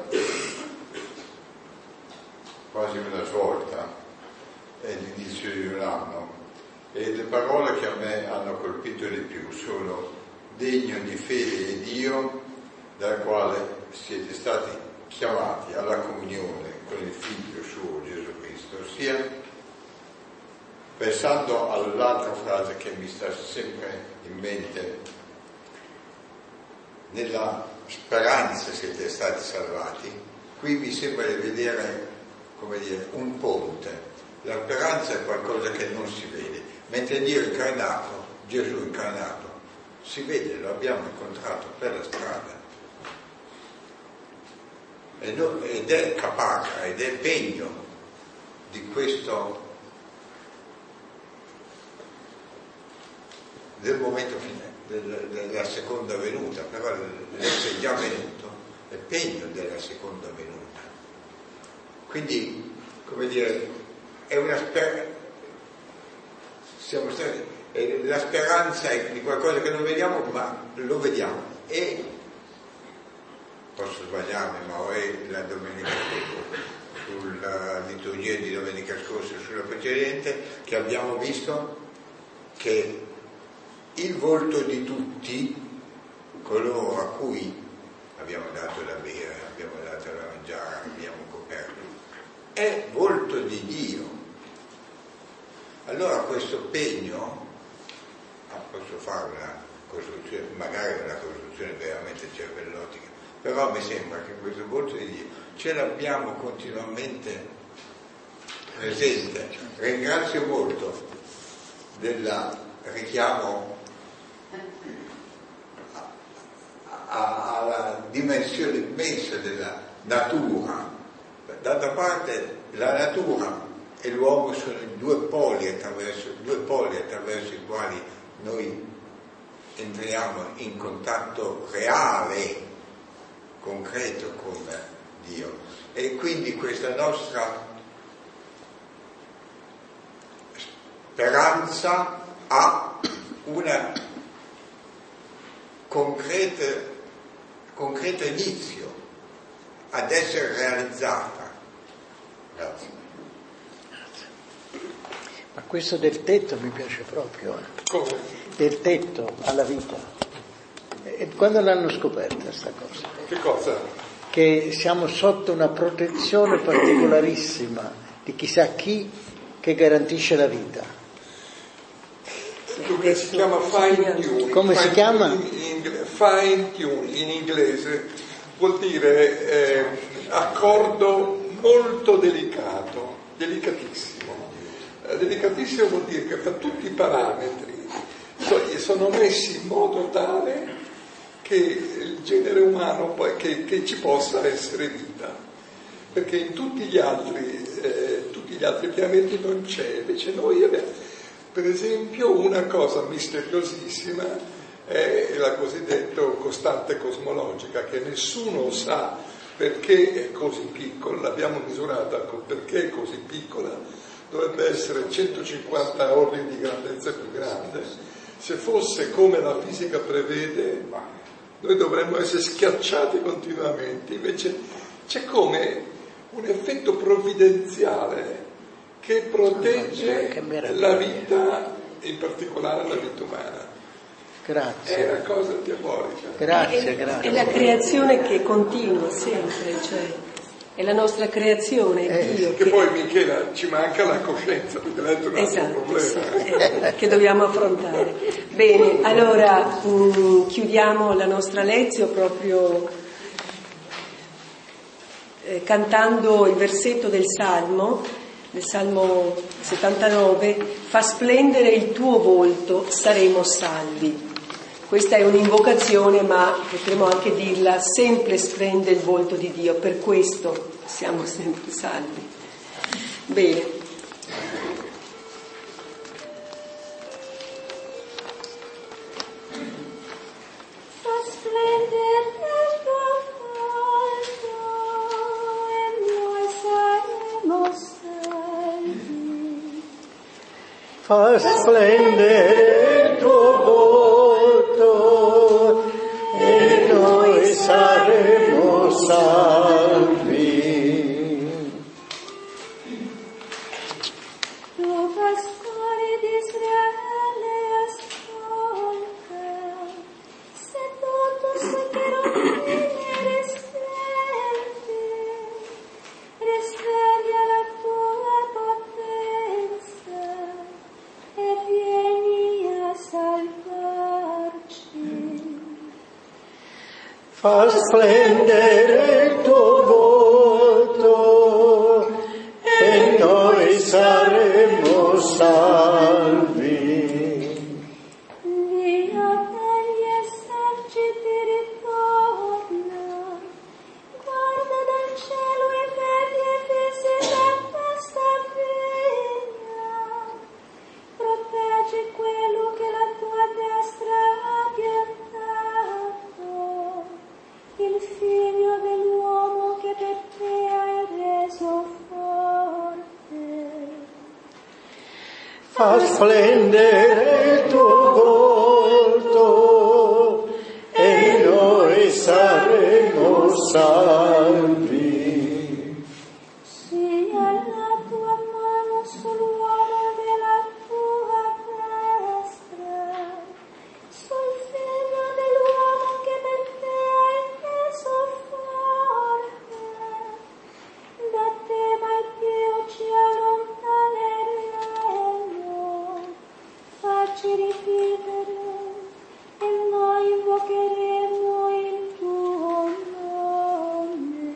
S10: quasi una svolta, è l'inizio di un anno, e le parole che a me hanno colpito di più sono degno di fede di Dio, dal quale siete stati chiamati alla comunione con il Figlio suo Gesù Cristo, ossia, pensando all'altra frase che mi sta sempre in mente, nella speranza siete stati salvati. Qui mi sembra di vedere, come dire, un ponte. La speranza è qualcosa che non si vede, mentre Dio incarnato, Gesù incarnato, si vede, lo abbiamo incontrato per la strada. Ed è capace, ed è degno di questo, del momento finale, della seconda venuta, però l'essere già venuto è degno della seconda venuta. Quindi, come dire, è una speranza, siamo stati, la speranza è di qualcosa che non vediamo, ma lo vediamo. E posso sbagliarmi, ma è la domenica sulla liturgia di domenica scorsa, sulla precedente, che abbiamo visto che il volto di tutti coloro a cui abbiamo dato da bere, abbiamo dato da mangiare, abbiamo coperto, è volto di Dio. Allora questo pegno, ah, posso fare una costruzione, magari una costruzione veramente cervellotica, però mi sembra che questo volto di Dio ce l'abbiamo continuamente presente. Ringrazio molto del richiamo alla dimensione immensa della natura. D'altra parte la natura e l'uomo sono i due poli attraverso, due poli attraverso i quali noi entriamo in contatto reale, concreto con Dio, e quindi questa nostra speranza ha una concreta, concreto inizio ad essere realizzata. Grazie.
S1: Ma questo del tetto mi piace proprio. Eh.
S5: Come?
S1: Del tetto alla vita. E quando l'hanno scoperta sta cosa?
S5: Che cosa?
S1: Che siamo sotto una protezione particolarissima di chissà chi che garantisce la vita.
S5: Che si chiama fine tuning.
S1: Come si chiama?
S5: In, in, fine tuning in inglese vuol dire eh, accordo molto delicato, delicatissimo. Eh, delicatissimo vuol dire che per tutti i parametri sono messi in modo tale che il genere umano poi che, che ci possa essere vita, perché in tutti gli altri eh, tutti gli altri pianeti non c'è, invece noi abbiamo, per esempio, una cosa misteriosissima è la cosiddetta costante cosmologica, che nessuno sa perché è così piccola, l'abbiamo misurata perché è così piccola, dovrebbe essere centocinquanta ordini di grandezza più grande. Se fosse come la fisica prevede, noi dovremmo essere schiacciati continuamente, invece c'è come un effetto provvidenziale che protegge la vita, in particolare la vita umana.
S1: Grazie.
S5: È una cosa diabolica.
S1: Grazie,
S2: è,
S1: grazie.
S2: È la creazione che continua sempre, cioè è la nostra creazione, è
S1: Eh,
S2: Dio
S5: Che
S2: che,
S5: poi Michela ci manca la coscienza, perché è un altro
S2: esatto,
S5: problema.
S2: sì, eh, che dobbiamo affrontare. Bene, allora mh, chiudiamo la nostra lezione proprio eh, cantando il versetto del Salmo, del Salmo settantanove: fa splendere il tuo volto, saremo salvi. Questa è un'invocazione, ma potremmo anche dirla: sempre splende il volto di Dio, per questo siamo sempre salvi. Bene.
S11: Fa splendere il tuo volto e noi saremo salvi.
S1: Fa splendere il tuo volto e noi saremo salvi.
S11: Tu pastore di Israele, ascolta, se tutto saccherò fine restendi, restendi alla tua potenza e vieni a salvarci.
S1: Fa splendere il tuo volto e noi saremo salvi.
S11: Dio degli eserciti ritorna, guarda dal cielo e vedi e visita questa via, proteggi quello che la tua destra ha piantato, il figlio dell'uomo che per te hai reso forte.
S1: Fa splendere il tuo volto e noi saremo salvi.
S11: Sia la tua mano sull'uomo della tua destra, sul figlio dell'uomo che per te hai reso forte. Da te mai più ci allontaneremo, facci rivivere e noi invocheremo il tuo nome.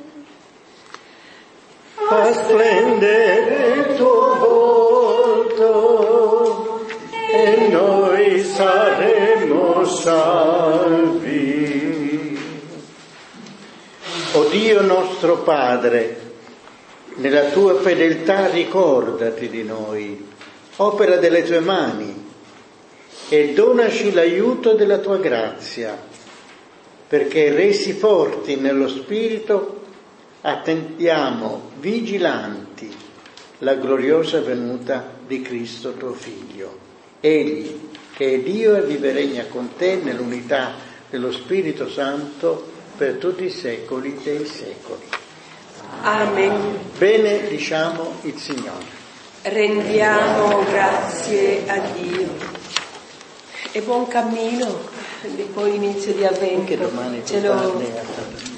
S1: Fa splendere il tuo volto e noi saremo salvi. O Dio nostro Padre, nella tua fedeltà ricordati di noi, opera delle tue mani, e donaci l'aiuto della tua grazia, perché resi forti nello Spirito attendiamo vigilanti la gloriosa venuta di Cristo tuo Figlio. Egli, che è Dio e vive e regna con te nell'unità dello Spirito Santo per tutti i secoli dei secoli.
S2: Amen.
S1: Bene diciamo il Signore.
S2: Rendiamo grazie a Dio. E buon cammino, e poi inizio di avvento.
S1: Anche domani
S2: Ce lo-
S1: tardi,